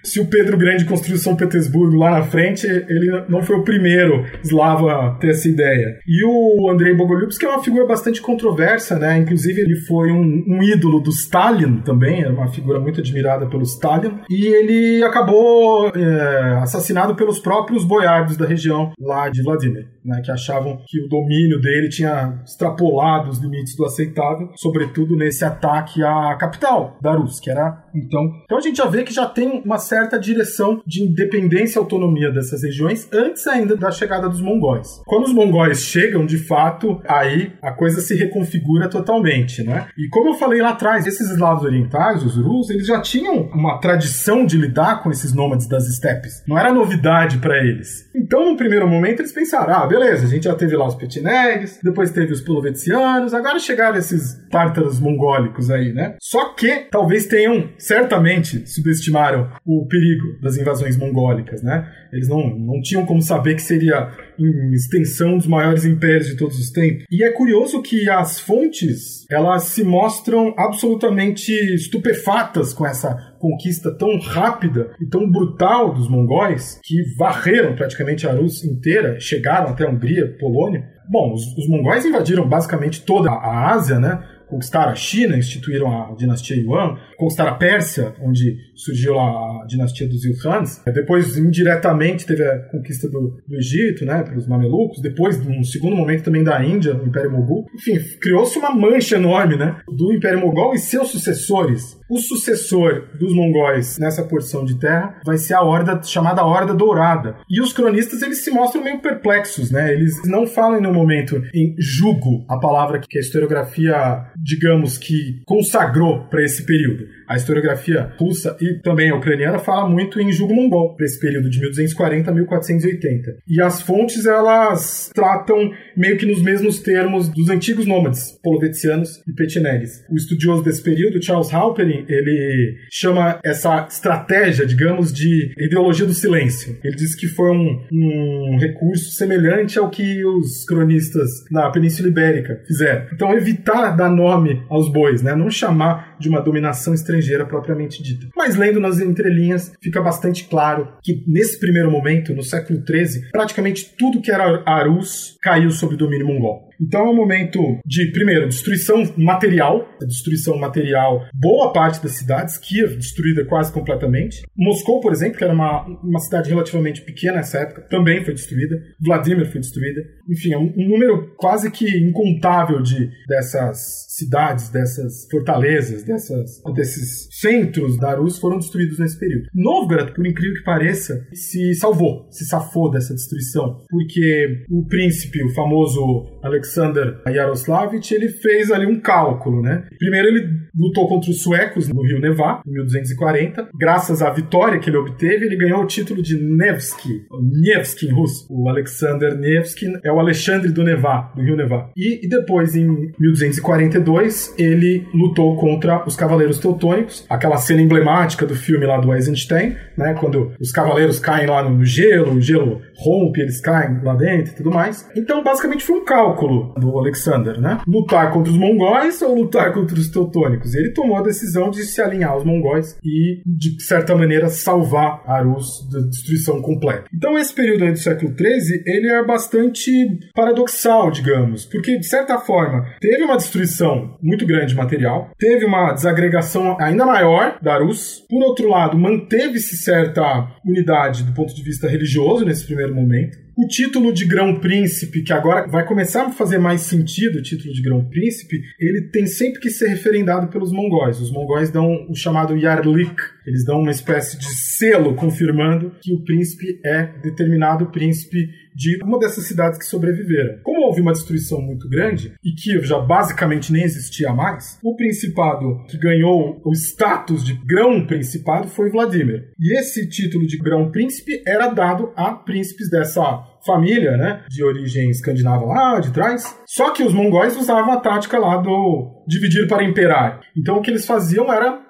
se o Pedro Grande construiu São Petersburgo lá na frente, ele não foi o primeiro eslavo a ter essa ideia. E o Andrei Bogolyubsky é uma figura bastante controversa, né? Inclusive ele foi um, um ídolo do Stalin também, era uma figura muito admirada pelo Stalin, e ele acabou é, assassinado pelos próprios boiardos da região lá de Vladimir, né? Que achavam que o domínio dele tinha extrapolado os limites do aceitável, sobretudo nesse ataque à capital da Rússia, que era então... Então a gente já vê que já tem uma certa direção de independência e autonomia dessas regiões antes ainda da chegada dos mongóis. Quando os mongóis chegam, de fato, aí a coisa se reconfigura totalmente, né? E como eu falei lá atrás, esses eslavos orientais, os Rus, eles já tinham uma tradição de lidar com esses nômades das estepes. Não era novidade para eles. Então, no primeiro momento, eles pensaram, ah, beleza, a gente já teve lá os Petinegues, depois teve os Polovetzianos, agora chegaram esses tártaros mongólicos aí, né? Só que talvez tenham, certamente, subestimaram o perigo das invasões mongólicas, né? Eles não, não tinham como saber que seria em extensão um dos maiores impérios de todos os tempos. E é curioso que as fontes, elas se mostram absolutamente estupefatas com essa conquista tão rápida e tão brutal dos mongóis, que varreram praticamente a Rússia inteira, chegaram até a Hungria, Polônia. Bom, os, os mongóis invadiram basicamente toda a, a Ásia, né? Conquistaram a China, instituíram a dinastia Yuan, conquistaram a Pérsia, onde surgiu a dinastia dos Ilkhans. Depois, indiretamente, teve a conquista do, do Egito, né, pelos Mamelucos. Depois, num segundo momento, também da Índia, o Império Mogul. Enfim, criou-se uma mancha enorme, né, do Império Mogol e seus sucessores. O sucessor dos mongóis nessa porção de terra vai ser a horda chamada Horda Dourada. E os cronistas, eles se mostram meio perplexos, né? Eles não falam em nenhum momento em jugo, a palavra que a historiografia, digamos que, consagrou para esse período. A historiografia russa e também a ucraniana fala muito em jugo mongol, para esse período de mil duzentos e quarenta a mil quatrocentos e oitenta. E as fontes, elas tratam meio que nos mesmos termos dos antigos nômades, polovetzianos e petinegues. O estudioso desse período, Charles Halperin, ele chama essa estratégia, digamos, de ideologia do silêncio. Ele diz que foi um, um recurso semelhante ao que os cronistas na Península Ibérica fizeram. Então, evitar dar nome aos bois, né? Não chamar de uma dominação estrangeira propriamente dita. Mas lendo nas entrelinhas, fica bastante claro que nesse primeiro momento, no século treze, praticamente tudo que era Arus caiu sob o domínio mongol. Então é um momento de, primeiro, destruição material, destruição material, boa parte das cidades, Kiev destruída quase completamente. Moscou, por exemplo, que era uma, uma cidade relativamente pequena nessa época, também foi destruída. Vladimir foi destruída. Enfim, é um, um número quase que incontável de, dessas cidades, dessas fortalezas, dessas, desses centros da Rússia foram destruídos nesse período. Novgorod, por incrível que pareça, se salvou, se safou dessa destruição, porque o príncipe, o famoso Alexander Yaroslavich, ele fez ali um cálculo, né? Primeiro ele lutou contra os suecos no rio Neva, em mil duzentos e quarenta. Graças à vitória que ele obteve, ele ganhou o título de Nevsky, Nevsky em russo. O Alexander Nevsky é o Alexandre do Neva, do rio Neva. E, e depois, em mil duzentos e quarenta e dois, ele lutou contra os Cavaleiros Teutônicos, aquela cena emblemática do filme lá do Eisenstein, né? Quando os cavaleiros caem lá no gelo, o gelo rompe, eles caem lá dentro e tudo mais. Então, basicamente, foi um cálculo do Alexander, né? Lutar contra os mongóis ou lutar contra os teutônicos? Ele tomou a decisão de se alinhar aos mongóis e, de certa maneira, salvar a Rus da destruição completa. Então, esse período aí do século treze, ele é bastante paradoxal, digamos, porque, de certa forma, teve uma destruição muito grande de material, teve uma desagregação ainda maior da Rus. Por outro lado, manteve-se certa unidade do ponto de vista religioso nesse primeiro momento. O título de grão-príncipe, que agora vai começar a fazer mais sentido, o título de grão-príncipe, ele tem sempre que ser referendado pelos mongóis. Os mongóis dão o chamado Yarlik, eles dão uma espécie de selo confirmando que o príncipe é determinado príncipe de uma dessas cidades que sobreviveram. Como houve uma destruição muito grande, e Kiev já basicamente nem existia mais, o principado que ganhou o status de grão-principado foi Vladimir. E esse título de grão-príncipe era dado a príncipes dessa família, né, de origem escandinava lá de trás. Só que os mongóis usavam a tática lá do dividir para imperar. Então o que eles faziam era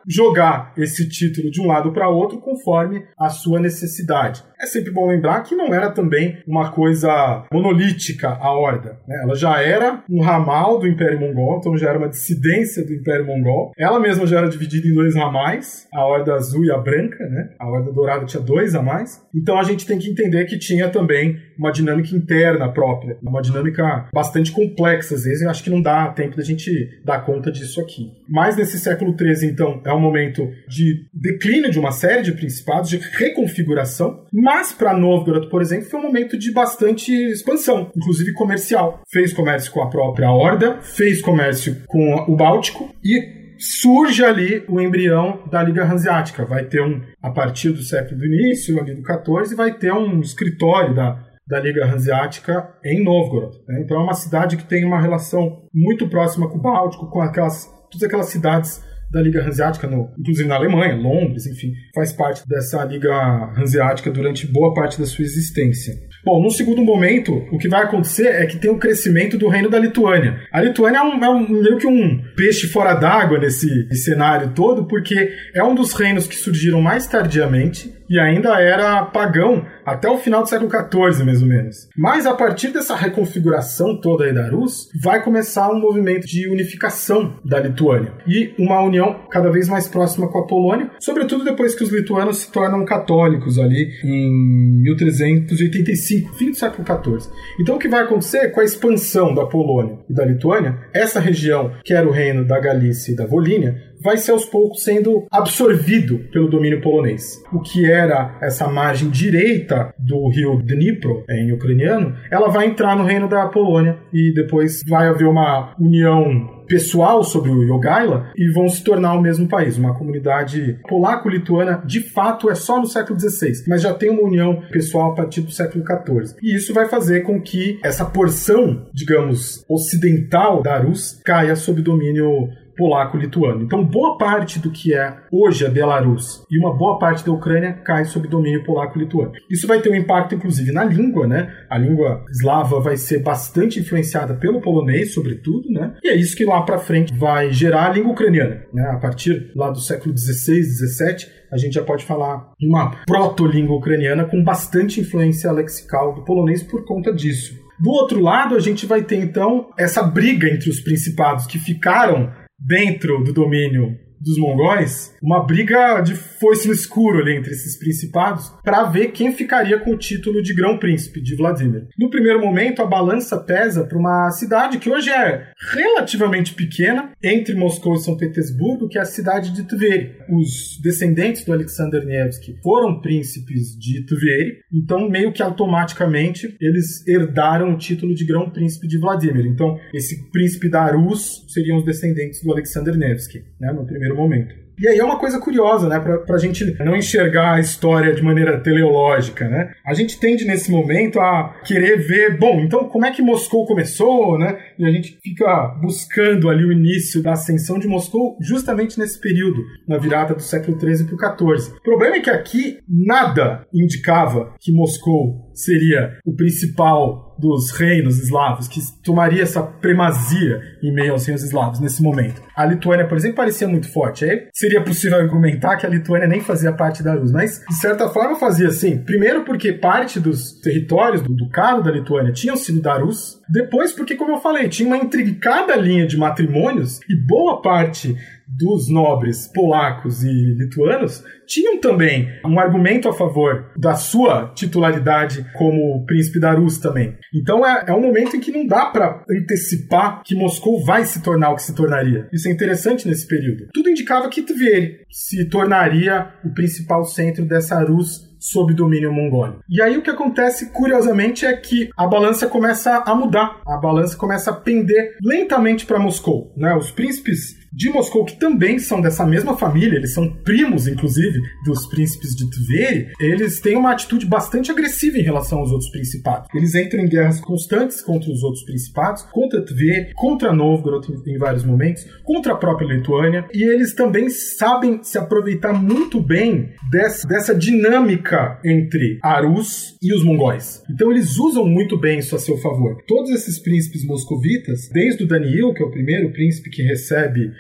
jogar esse título de um lado para outro conforme a sua necessidade. É sempre bom lembrar que não era também uma coisa monolítica a Horda, né? Ela já era um ramal do Império Mongol, então já era uma dissidência do Império Mongol. Ela mesma já era dividida em dois ramais, a Horda Azul e a Branca, né? A Horda Dourada tinha dois a mais. Então a gente tem que entender que tinha também uma dinâmica interna própria, uma dinâmica bastante complexa, às vezes eu acho que não dá tempo da gente dar conta disso aqui. Mas nesse século treze, então, é um momento de declínio de uma série de principados, de reconfiguração, mas para Novgorod, por exemplo, foi um momento de bastante expansão, inclusive comercial. Fez comércio com a própria Horda, fez comércio com o Báltico e surge ali o embrião da Liga Hanseática. Vai ter um, a partir do século do início, ali do quatorze, vai ter um escritório da, da Liga Hanseática em Novgorod, né? Então é uma cidade que tem uma relação muito próxima com o Báltico, com aquelas, todas aquelas cidades da Liga Hanseática, no, inclusive na Alemanha, Londres, enfim, faz parte dessa Liga Hanseática durante boa parte da sua existência. Bom, num segundo momento, o que vai acontecer é que tem o crescimento do reino da Lituânia. A Lituânia é, um, é um, meio que um peixe fora d'água nesse cenário todo, porque é um dos reinos que surgiram mais tardiamente e ainda era pagão até o final do século quatorze, mais ou menos. Mas a partir dessa reconfiguração toda aí da Rus, vai começar um movimento de unificação da Lituânia e uma união cada vez mais próxima com a Polônia, sobretudo depois que os lituanos se tornam católicos ali em mil trezentos e oitenta e cinco, fim do século quatorze. Então o que vai acontecer com a expansão da Polônia e da Lituânia, essa região que era o reino da Galícia e da Volínia, vai ser aos poucos sendo absorvido pelo domínio polonês. O que era essa margem direita do rio Dnipro, em ucraniano, ela vai entrar no reino da Polônia e depois vai haver uma união pessoal sobre o Jogaila e vão se tornar o mesmo país. Uma comunidade polaco-lituana, de fato, é só no século dezesseis, mas já tem uma união pessoal a partir do século quatorze. E isso vai fazer com que essa porção, digamos, ocidental da Rus caia sob domínio polaco-lituano. Então, boa parte do que é hoje a Belarus e uma boa parte da Ucrânia cai sob domínio polaco-lituano. Isso vai ter um impacto, inclusive, na língua, né? A língua eslava vai ser bastante influenciada pelo polonês, sobretudo, né? E é isso que lá para frente vai gerar a língua ucraniana, né? A partir lá do século dezesseis, dezessete, a gente já pode falar de uma proto-língua ucraniana com bastante influência lexical do polonês por conta disso. Do outro lado, a gente vai ter, então, essa briga entre os principados que ficaram dentro do domínio dos mongóis, uma briga de foice no escuro ali entre esses principados para ver quem ficaria com o título de grão-príncipe de Vladimir. No primeiro momento, a balança pesa para uma cidade que hoje é relativamente pequena, entre Moscou e São Petersburgo, que é a cidade de Tveri. Os descendentes do Alexander Nevsky foram príncipes de Tveri, então meio que automaticamente eles herdaram o título de grão-príncipe de Vladimir. Então, esse príncipe da Rus seriam os descendentes do Alexander Nevsky, né, no primeiro momento. E aí é uma coisa curiosa, né, pra, pra gente não enxergar a história de maneira teleológica, né? A gente tende nesse momento a querer ver, bom, então como é que Moscou começou, né? E a gente fica buscando ali o início da ascensão de Moscou justamente nesse período, na virada do século treze para o quatorze. O problema é que aqui nada indicava que Moscou seria o principal dos reinos eslavos, que tomaria essa primazia em meio aos reinos eslavos nesse momento. A Lituânia, por exemplo, parecia muito forte. Aí seria possível argumentar que a Lituânia nem fazia parte da Rus, mas de certa forma fazia sim. Primeiro porque parte dos territórios do ducado da Lituânia tinham sido da Rus. Depois porque, como eu falei, tinha uma intrincada linha de matrimônios e boa parte dos nobres polacos e lituanos tinham também um argumento a favor da sua titularidade como príncipe da Rus também. Então é, é um momento em que não dá para antecipar que Moscou vai se tornar o que se tornaria. Isso é interessante nesse período. Tudo indicava que Tveri se tornaria o principal centro dessa Rus sob domínio mongólico. E aí o que acontece, curiosamente, é que a balança começa a mudar. A balança começa a pender lentamente para Moscou, né? Os príncipes de Moscou, que também são dessa mesma família, eles são primos, inclusive, dos príncipes de Tveri, eles têm uma atitude bastante agressiva em relação aos outros principados. Eles entram em guerras constantes contra os outros principados, contra Tveri, contra Novgorod em vários momentos, contra a própria Lituânia, e eles também sabem se aproveitar muito bem dessa, dessa dinâmica entre a Rus e os mongóis. Então eles usam muito bem isso a seu favor. Todos esses príncipes moscovitas, desde o Daniil, que é o primeiro príncipe que recebe, que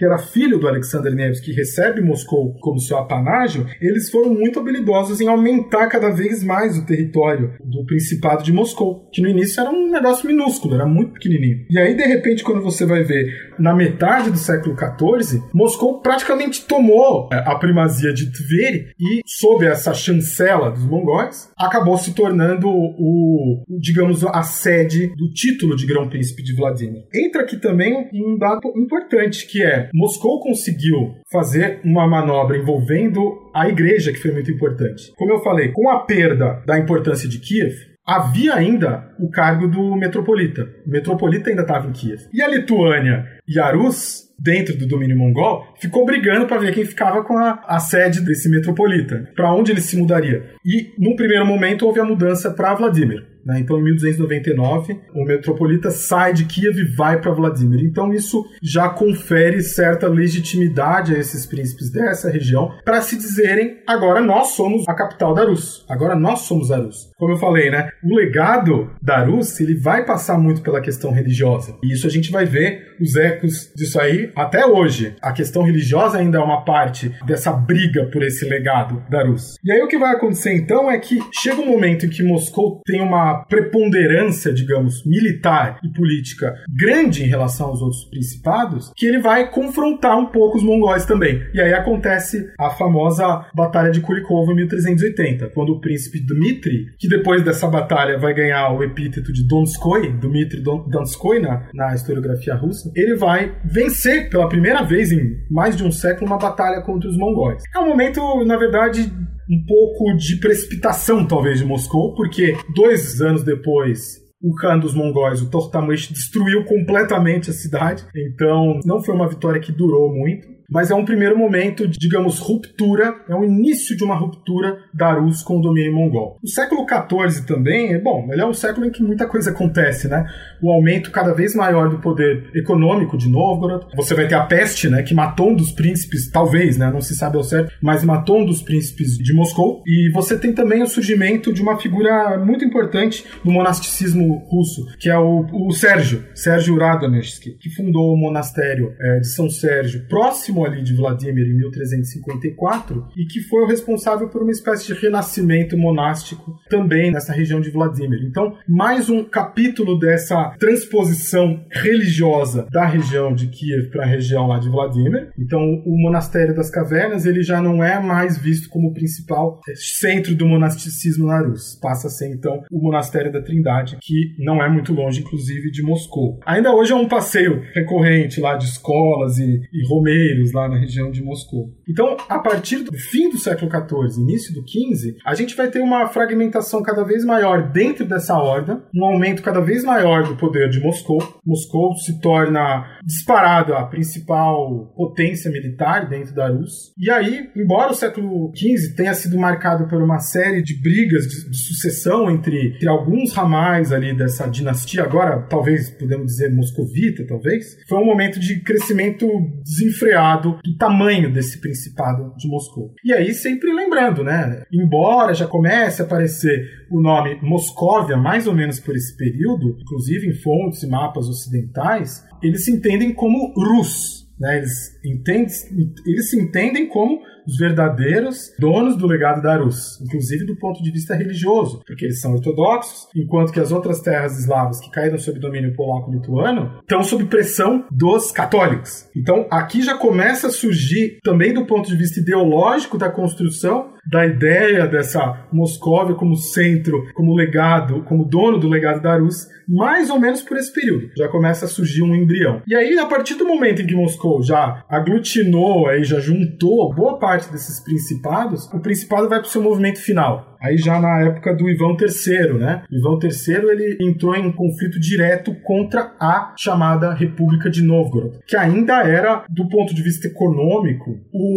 era filho do Alexander Nevsky, que recebe Moscou como seu apanágio, eles foram muito habilidosos em aumentar cada vez mais o território do Principado de Moscou, que no início era um negócio minúsculo, era muito pequenininho. E aí, de repente, quando você vai ver, na metade do século quatorze, Moscou praticamente tomou a primazia de Tver e, sob essa chancela dos mongóis, acabou se tornando o, digamos, a sede do título de Grão-Príncipe de Vladimir. Entra aqui também um dado importante, que é Moscou conseguiu fazer uma manobra envolvendo a igreja, que foi muito importante. Como eu falei, com a perda da importância de Kiev, havia ainda o cargo do metropolita. O metropolita ainda estava em Kiev. E a Lituânia e a Rus, dentro do domínio mongol, ficou brigando para ver quem ficava com a, a sede desse metropolita, para onde ele se mudaria. E, num primeiro momento, houve a mudança para Vladimir. Né? Então, em mil duzentos e noventa e nove, o metropolita sai de Kiev e vai para Vladimir. Então, isso já confere certa legitimidade a esses príncipes dessa região para se dizerem, agora nós somos a capital da Rus. Agora nós somos a Rus. Como eu falei, né? O legado da Rus, ele vai passar muito pela questão religiosa. E isso a gente vai ver os ecos disso aí até hoje. A questão religiosa ainda é uma parte dessa briga por esse legado da Rus. E aí o que vai acontecer então é que chega um momento em que Moscou tem uma preponderância, digamos, militar e política grande em relação aos outros principados, que ele vai confrontar um pouco os mongóis também. E aí acontece a famosa Batalha de Kulikovo em mil trezentos e oitenta, quando o príncipe Dmitri, que depois dessa batalha vai ganhar o epíteto de Donskoy, Dmitri Donskoy na, na historiografia russa, ele vai vencer pela primeira vez em mais de um século uma batalha contra os mongóis. É um momento, na verdade, um pouco de precipitação, talvez, de Moscou, porque dois anos depois, o Khan dos mongóis, o Tokhtamuish, destruiu completamente a cidade. Então, não foi uma vitória que durou muito. Mas é um primeiro momento de, digamos, ruptura, é o início de uma ruptura da Rus com o domínio mongol. O século quatorze também, é bom, ele é um século em que muita coisa acontece, né? O aumento cada vez maior do poder econômico de Novgorod. Você vai ter a peste, né, que matou um dos príncipes, talvez, né, não se sabe ao certo, mas matou um dos príncipes de Moscou. E você tem também o surgimento de uma figura muito importante no monasticismo russo, que é o, o Sérgio, Sérgio Radomyshsky, que fundou o monastério é, de São Sérgio, próximo ali de Vladimir em mil trezentos e cinquenta e quatro, e que foi o responsável por uma espécie de renascimento monástico também nessa região de Vladimir. Então, mais um capítulo dessa transposição religiosa da região de Kiev para a região lá de Vladimir. Então, o Monastério das Cavernas, ele já não é mais visto como o principal centro do monasticismo na Rus. Passa a ser, então, o Monastério da Trindade, que não é muito longe, inclusive, de Moscou. Ainda hoje é um passeio recorrente lá de escolas e, e romeiros lá na região de Moscou. Então, a partir do fim do século quatorze, início do quinze, a gente vai ter uma fragmentação cada vez maior dentro dessa horda, um aumento cada vez maior do poder de Moscou. Moscou se torna disparado a principal potência militar dentro da Rus. E aí, embora o século quinze tenha sido marcado por uma série de brigas de, de sucessão entre, entre alguns ramais ali dessa dinastia, agora talvez podemos dizer moscovita, talvez, foi um momento de crescimento desenfreado do tamanho desse principado de Moscou. E aí, sempre lembrando, né? Embora já comece a aparecer o nome Moscóvia, mais ou menos por esse período, inclusive em fontes e mapas ocidentais, eles se entendem como Rus. Né? Eles, entendem, eles se entendem como os verdadeiros donos do legado da Rus, inclusive do ponto de vista religioso, porque eles são ortodoxos, enquanto que as outras terras eslavas que caíram sob domínio polaco-lituano estão sob pressão dos católicos. Então, aqui já começa a surgir, também do ponto de vista ideológico da construção, da ideia dessa Moscóvia como centro, como legado, como dono do legado da Rus, mais ou menos por esse período. Já começa a surgir um embrião. E aí, a partir do momento em que Moscou já aglutinou, aí já juntou boa parte desses principados, o principado vai para o seu movimento final. Aí já na época do Ivan terceiro, né? O Ivan terceiro, ele entrou em conflito direto contra a chamada República de Novgorod, que ainda era, do ponto de vista econômico,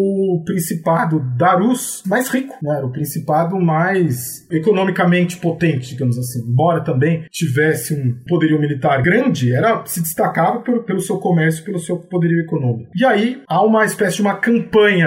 o principado da Rus mais rico, né? Era o principado mais economicamente potente, digamos assim. Embora também tivesse um poderio militar grande, era, se destacava por, pelo seu comércio, pelo seu poderio econômico. E aí há uma espécie de uma campanha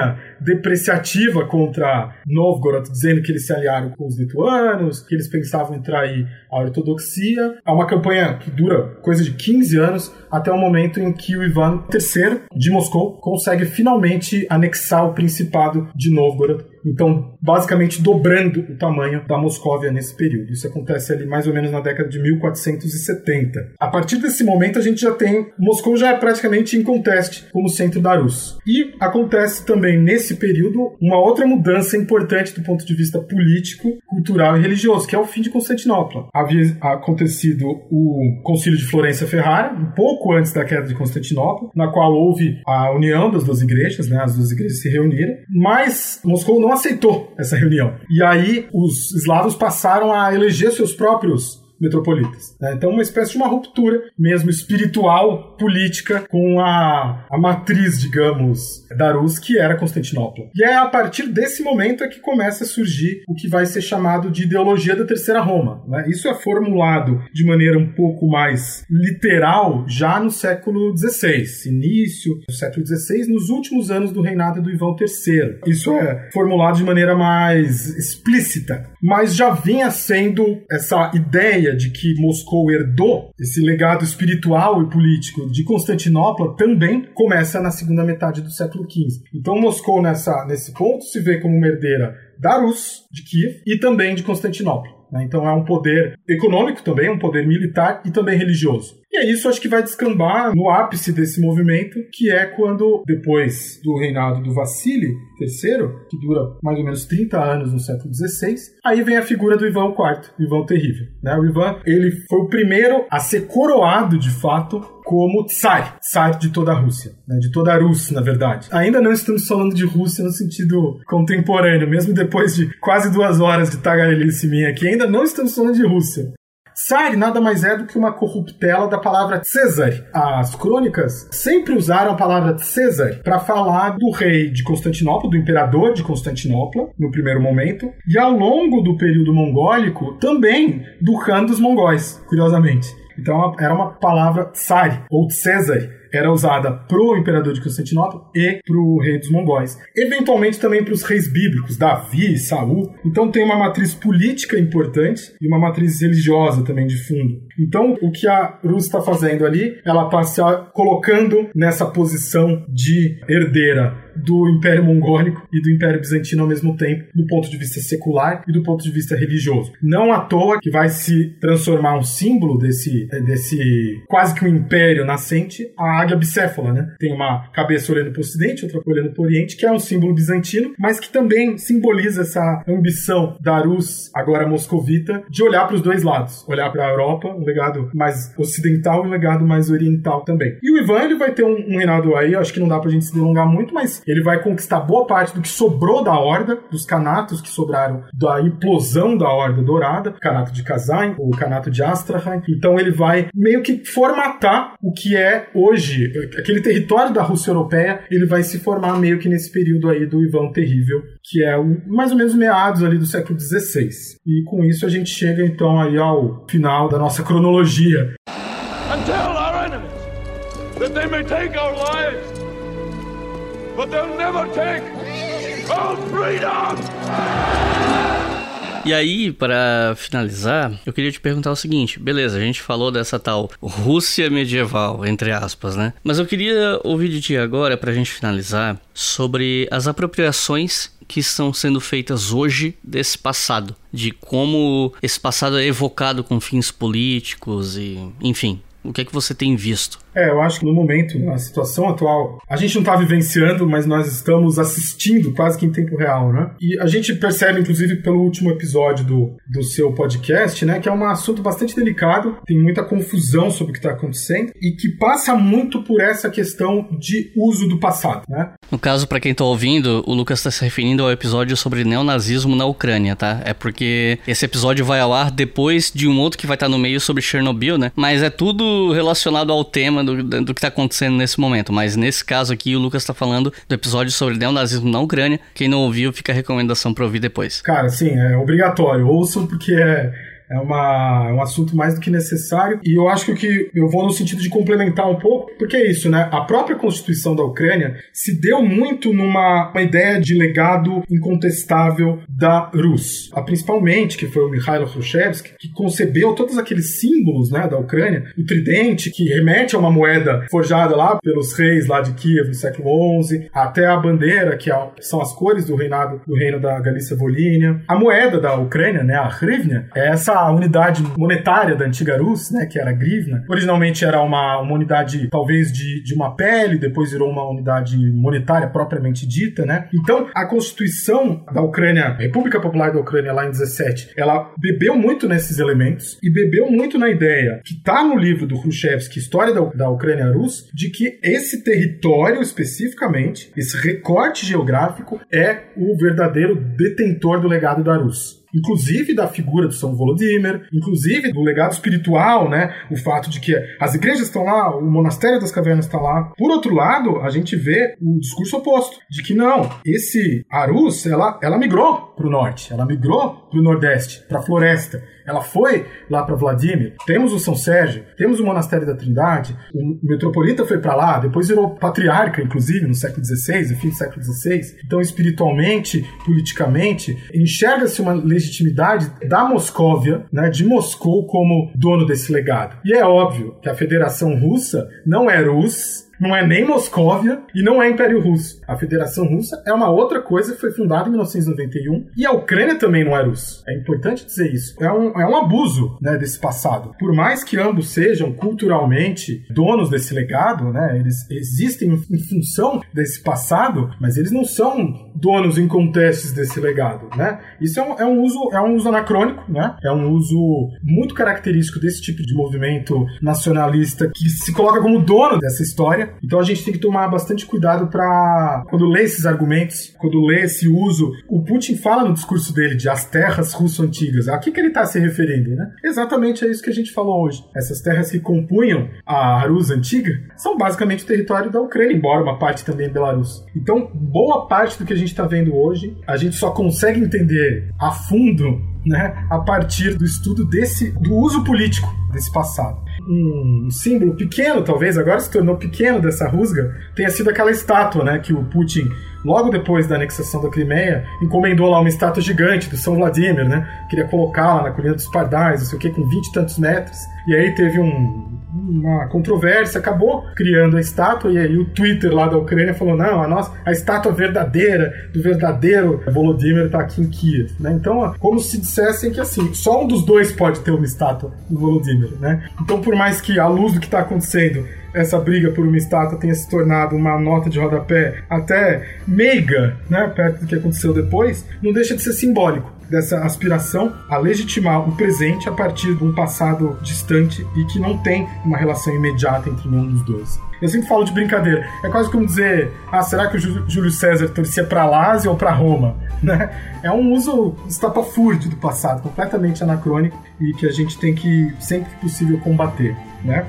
depreciativa contra Novgorod, dizendo que eles se aliaram com os lituanos, que eles pensavam em trair a ortodoxia. É uma campanha que dura coisa de quinze anos, até o momento em que o Ivan terceiro de Moscou consegue finalmente anexar o Principado de Novgorod, então basicamente dobrando o tamanho da Moscóvia nesse período. Isso acontece ali mais ou menos na década de mil quatrocentos e setenta. A partir desse momento a gente já tem, Moscou já é praticamente inconteste como centro da Rússia. E acontece também nesse período uma outra mudança importante do ponto de vista político, cultural e religioso, que é o fim de Constantinopla. Havia acontecido o Concílio de Florença-Ferrara, um pouco antes da queda de Constantinopla, na qual houve a união das duas igrejas, né? As duas igrejas se reuniram, mas Moscou não aceitou essa reunião. E aí os eslavos passaram a eleger seus próprios metropolitas, né? Então uma espécie de uma ruptura mesmo espiritual, política, com a, a matriz, digamos, da Rússia, que era Constantinopla. E é a partir desse momento é que começa a surgir o que vai ser chamado de ideologia da Terceira Roma, né? Isso é formulado de maneira um pouco mais literal já no século dezesseis, início do século dezesseis, nos últimos anos do reinado do Ivan terceiro. Isso é formulado de maneira mais explícita, mas já vinha sendo essa ideia de que Moscou herdou esse legado espiritual e político de Constantinopla também começa na segunda metade do século quinze. Então Moscou nessa, nesse ponto se vê como uma herdeira da Rússia, de Kiev, e também de Constantinopla. Então é um poder econômico também, um poder militar e também religioso. E é isso, acho que vai descambar no ápice desse movimento, que é quando, depois do reinado do Vassili terceiro, que dura mais ou menos trinta anos no século dezesseis, aí vem a figura do Ivan quarto, o Ivan Terrível, né? O Ivan, ele foi o primeiro a ser coroado, de fato, como Tsar, Tsar de toda a Rússia, né? De toda a Rússia, na verdade. Ainda não estamos falando de Rússia no sentido contemporâneo, mesmo depois de quase duas horas de tagarelice minha aqui, ainda não estamos falando de Rússia. Tsar nada mais é do que uma corruptela da palavra César. As crônicas sempre usaram a palavra César para falar do rei de Constantinopla, do imperador de Constantinopla, no primeiro momento, e ao longo do período mongólico também do Khan dos mongóis, curiosamente. Então era uma palavra Tsar, ou César, era usada pro imperador de Constantinopla e pro rei dos mongóis. Eventualmente também para os reis bíblicos, Davi, Saul. Então tem uma matriz política importante e uma matriz religiosa também de fundo. Então o que a Rússia está fazendo ali, ela está se colocando nessa posição de herdeira do Império Mongólico e do Império Bizantino ao mesmo tempo, do ponto de vista secular e do ponto de vista religioso. Não à toa que vai se transformar um símbolo desse, desse quase que um império nascente, a águia bicéfala, né? Tem uma cabeça olhando para o ocidente, outra olhando para o oriente, que é um símbolo bizantino, mas que também simboliza essa ambição da Rus, agora moscovita, de olhar para os dois lados. Olhar para a Europa, um legado mais ocidental e um legado mais oriental também. E o Ivan, ele vai ter um, um reinado aí, acho que não dá pra gente se delongar muito, mas ele vai conquistar boa parte do que sobrou da Horda, dos canatos que sobraram da implosão da Horda Dourada, o canato de Kazan, o canato de Astrakhan. Então ele vai meio que formatar o que é hoje, aquele território da Rússia europeia, ele vai se formar meio que nesse período aí do Ivan Terrível, que é o, mais ou menos meados ali do século dezesseis. E com isso a gente chega então aí ao final da nossa cronologia. And tell our enemies that they may take our lives, but they'll never take our freedom! E aí, para finalizar, eu queria te perguntar o seguinte, beleza, a gente falou dessa tal Rússia medieval, entre aspas, né? Mas eu queria ouvir de ti agora, pra gente finalizar, sobre as apropriações que estão sendo feitas hoje desse passado, de como esse passado é evocado com fins políticos e, enfim, o que é que você tem visto? É, eu acho que no momento, na situação atual, a gente não está vivenciando, mas nós estamos assistindo quase que em tempo real, né? E a gente percebe, inclusive, pelo último episódio do, do seu podcast, né, que é um assunto bastante delicado, tem muita confusão sobre o que está acontecendo e que passa muito por essa questão de uso do passado, né? No caso, para quem está ouvindo, o Lucas está se referindo ao episódio sobre neonazismo na Ucrânia, tá? É porque esse episódio vai ao ar depois de um outro que vai estar no meio sobre Chernobyl, né? Mas é tudo relacionado ao tema Do, do que está acontecendo nesse momento, mas nesse caso aqui o Lucas está falando do episódio sobre neonazismo na Ucrânia. Quem não ouviu, fica a recomendação para ouvir depois. Cara, sim, é obrigatório, ouçam porque é, É, uma, é um assunto mais do que necessário, e eu acho que, o que eu vou no sentido de complementar um pouco, porque é isso, né? A própria Constituição da Ucrânia se deu muito numa uma ideia de legado incontestável da Rus. A principalmente, que foi o Mikhail Khrushchevsky, que concebeu todos aqueles símbolos, né, da Ucrânia, o tridente, que remete a uma moeda forjada lá pelos reis lá de Kiev no século onze, até a bandeira, que são as cores do reinado do reino da Galícia-Volínia. A moeda da Ucrânia, né, a hryvnia, é essa unidade monetária da antiga Rus, né, que era a grivna. Originalmente era uma, uma unidade, talvez, de, de uma pele, depois virou uma unidade monetária propriamente dita, né? Então, a Constituição da Ucrânia, a República Popular da Ucrânia, lá em dezessete, ela bebeu muito nesses elementos e bebeu muito na ideia que está no livro do Khrushchevsky, História da, da Ucrânia Rus, de que esse território especificamente, esse recorte geográfico, é o verdadeiro detentor do legado da Rus. Inclusive da figura do São Volodymyr, inclusive do legado espiritual, né? O fato de que as igrejas estão lá, o monastério das cavernas está lá. Por outro lado, a gente vê o discurso oposto, de que não, esse a Rus, ela, ela migrou para o norte, ela migrou para o nordeste, para a floresta. Ela foi lá para Vladimir. Temos o São Sérgio, temos o Monastério da Trindade, o metropolita foi para lá, depois virou patriarca, inclusive, no século dezesseis, no fim do século dezesseis. Então, espiritualmente, politicamente, enxerga-se uma legitimidade da Moscóvia, né, de Moscou, como dono desse legado. E é óbvio que a Federação Russa não é Rus, não é nem Moscóvia e não é Império Russo. A Federação Russa é uma outra coisa que foi fundada em mil novecentos e noventa e um e a Ucrânia também não é russa. É importante dizer isso. É um, é um abuso, né, desse passado. Por mais que ambos sejam culturalmente donos desse legado, né, eles existem em função desse passado, mas eles não são donos incontestes desse legado, né? Isso é um, é um uso, é um uso anacrônico, né? É um uso muito característico desse tipo de movimento nacionalista que se coloca como dono dessa história. Então a gente tem que tomar bastante cuidado para quando lê esses argumentos, quando lê esse uso. O Putin fala no discurso dele de as terras russo-antigas. A que, que ele está se referindo, né? Exatamente é isso que a gente falou hoje. Essas terras que compunham a Rus antiga são basicamente o território da Ucrânia, embora uma parte também é Belarus. Então, boa parte do que a gente está vendo hoje, a gente só consegue entender a fundo, né, a partir do estudo desse, do uso político desse passado. Um símbolo pequeno, talvez, agora se tornou pequeno dessa rusga, tenha sido aquela estátua, né, que o Putin, logo depois da anexação da Crimeia, encomendou lá uma estátua gigante do São Vladimir, né, queria colocar lá na colina dos Pardais, não sei o que, com vinte e tantos metros, e aí teve um, uma controvérsia, acabou criando a estátua, e aí o Twitter lá da Ucrânia falou, não, a, nossa, a estátua verdadeira, do verdadeiro Volodymyr está aqui em Kiev, né, então, como se dissessem que, assim, só um dos dois pode ter uma estátua do Volodymyr, né, então, por mais que, à luz do que está acontecendo, essa briga por uma estátua tenha se tornado uma nota de rodapé até meiga, né, perto do que aconteceu depois, não deixa de ser simbólico dessa aspiração a legitimar o presente a partir de um passado distante e que não tem uma relação imediata entre nenhum dos dois. Eu sempre falo de brincadeira, é quase como dizer, ah, será que o Júlio César torcia para Lásia ou para Roma? Né? É um uso estapafúrdio do passado, completamente anacrônico e que a gente tem que, sempre que possível, combater, né?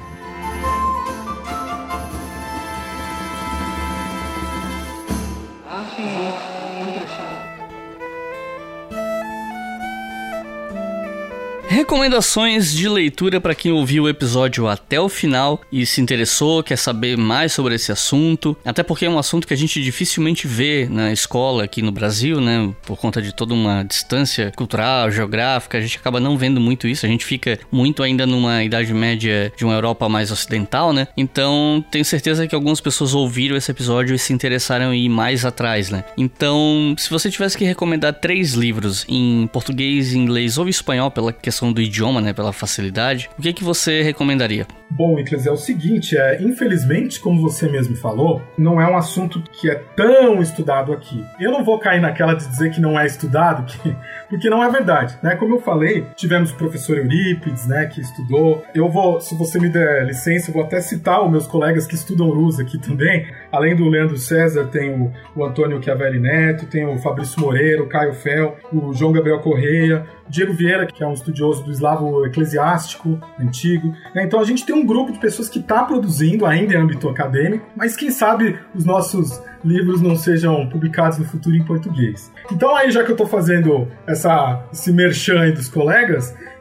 Recomendações de leitura para quem ouviu o episódio até o final e se interessou, quer saber mais sobre esse assunto, até porque é um assunto que a gente dificilmente vê na escola aqui no Brasil, né, por conta de toda uma distância cultural, geográfica, a gente acaba não vendo muito isso, a gente fica muito ainda numa Idade Média de uma Europa mais ocidental, né, então tenho certeza que algumas pessoas ouviram esse episódio e se interessaram em ir mais atrás, né, então se você tivesse que recomendar três livros em português, inglês ou espanhol pela questão do idioma, né, pela facilidade, o que que você recomendaria? Bom, Icles, é o seguinte, é, infelizmente, como você mesmo falou, não é um assunto que é tão estudado aqui. Eu não vou cair naquela de dizer que não é estudado, que, porque não é verdade, né? Como eu falei, tivemos o professor Eurípides, né, que estudou. Eu vou, se você me der licença, eu vou até citar os meus colegas que estudam Rus aqui também. Além do Leandro César, tem o, o Antônio Chiavelli Neto, tem o Fabrício Moreira, o Caio Fel, o João Gabriel Correia, Diego Vieira, que é um estudioso do eslavo eclesiástico antigo. Então a gente tem um grupo de pessoas que está produzindo ainda em âmbito acadêmico, mas quem sabe os nossos livros não sejam publicados no futuro em português. Então aí, já que eu estou fazendo essa, esse merchan aí dos colegas,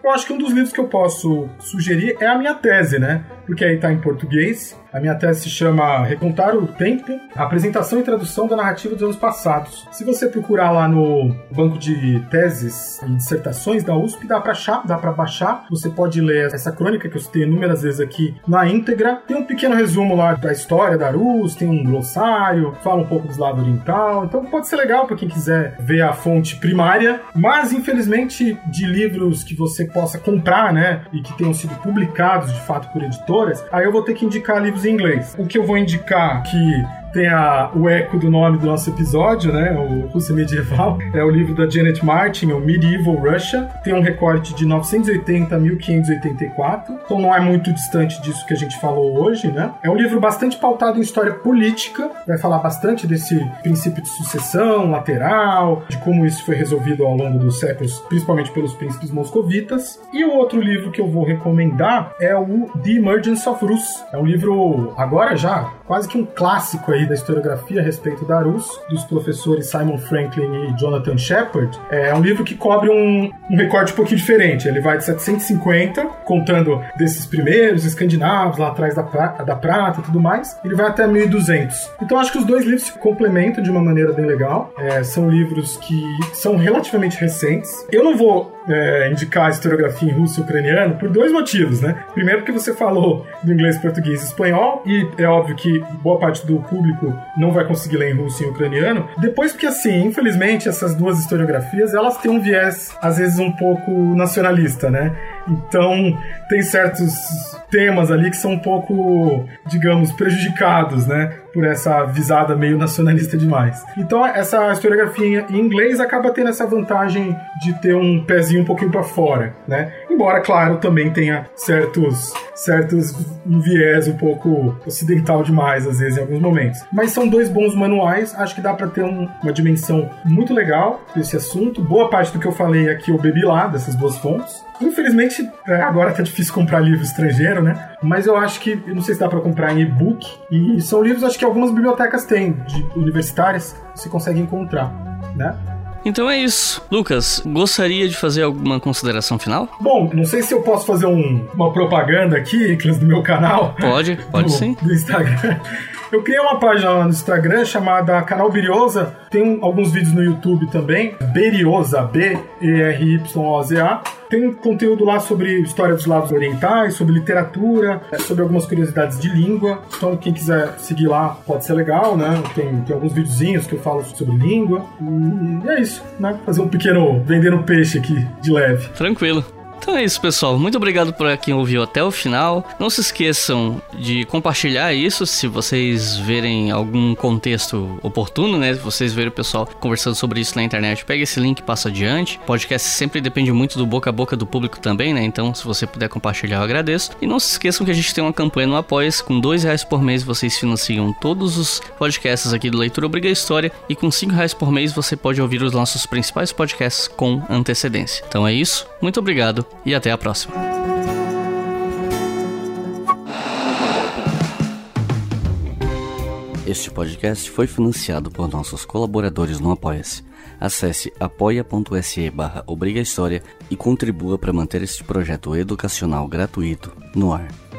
Eu acho que um dos livros que eu posso sugerir é a minha tese, né? Porque aí tá em português. A minha tese se chama Recontar o Tempo, Apresentação e Tradução da Narrativa dos Anos Passados. Se você procurar lá no banco de teses e dissertações da U S P, dá pra achar, dá pra baixar. Você pode ler essa crônica que eu citei inúmeras vezes aqui na íntegra. Tem um pequeno resumo lá da história da Rus, tem um glossário, fala um pouco do Eslavo Oriental. Então pode ser legal pra quem quiser ver a fonte primária. Mas, infelizmente, de livros que você possa comprar, né, e que tenham sido publicados, de fato, por editoras, aí eu vou ter que indicar livros em inglês. O que eu vou indicar que tem a, o eco do nome do nosso episódio, né? O Rússia Medieval. É o livro da Janet Martin, o Medieval Russia. Tem um recorte de novecentos e oitenta a mil quinhentos e oitenta e quatro. Então não é muito distante disso que a gente falou hoje, né? É um livro bastante pautado em história política. Vai falar bastante desse princípio de sucessão lateral, de como isso foi resolvido ao longo dos séculos, principalmente pelos príncipes moscovitas. E o outro livro que eu vou recomendar é o The Emergence of Rus. É um livro, agora já, quase que um clássico aí da historiografia a respeito da Rus, dos professores Simon Franklin e Jonathan Shepard. É um livro que cobre um, um recorte um pouquinho diferente. Ele vai de setecentos e cinquenta, contando desses primeiros escandinavos, lá atrás da, pra, da prata e tudo mais. Ele vai até mil e duzentos. Então acho que os dois livros se complementam de uma maneira bem legal. É, são livros que são relativamente recentes. Eu não vou é, indicar a historiografia em russo e ucraniano por dois motivos, né? Primeiro porque você falou do inglês, português e espanhol, e é óbvio que boa parte do público não vai conseguir ler em russo e em ucraniano. Depois porque, assim, infelizmente, essas duas historiografias, elas têm um viés, às vezes, um pouco nacionalista, né? Então, tem certos temas ali que são um pouco, digamos, prejudicados, né? Por essa visada meio nacionalista demais. Então, essa historiografia em inglês acaba tendo essa vantagem de ter um pezinho um pouquinho para fora, né? Embora, claro, também tenha certos, certos um viés um pouco ocidental demais, às vezes, em alguns momentos. Mas são dois bons manuais, acho que dá para ter um, uma dimensão muito legal desse assunto. Boa parte do que eu falei aqui eu bebi lá, dessas duas fontes. Infelizmente, agora tá difícil comprar livro estrangeiro, né? Mas eu acho que, eu não sei se dá pra comprar em e-book. E são livros, acho que algumas bibliotecas têm, de universitárias, você consegue encontrar, né? Então é isso. Lucas, gostaria de fazer alguma consideração final? Bom, não sei se eu posso fazer um, uma propaganda aqui, do meu canal. Pode, pode do, sim. Do Instagram. Eu criei uma página no Instagram chamada Canal Berioza. Tem um, alguns vídeos no YouTube também. Berioza, B E R Y O Z A. Tem conteúdo lá sobre história dos Eslavos Orientais, sobre literatura, sobre algumas curiosidades de língua. Então, quem quiser seguir lá pode ser legal, né? Tem, tem alguns videozinhos que eu falo sobre língua. E é isso, né? Fazer um pequeno vendendo peixe aqui, de leve. Tranquilo. Então é isso, pessoal. Muito obrigado por quem ouviu até o final. Não se esqueçam de compartilhar isso se vocês verem algum contexto oportuno, né? Se vocês verem o pessoal conversando sobre isso na internet, pega esse link e passa adiante. O podcast sempre depende muito do boca a boca do público também, né? Então, se você puder compartilhar, eu agradeço. E não se esqueçam que a gente tem uma campanha no Apoia-se. Com dois reais por mês vocês financiam todos os podcasts aqui do Leitura Obriga História. E com cinco reais por mês você pode ouvir os nossos principais podcasts com antecedência. Então é isso. Muito obrigado. E até a próxima. Este podcast foi financiado por nossos colaboradores no Apoia-se. Acesse apoia.se barra Obriga História e contribua para manter este projeto educacional gratuito no ar.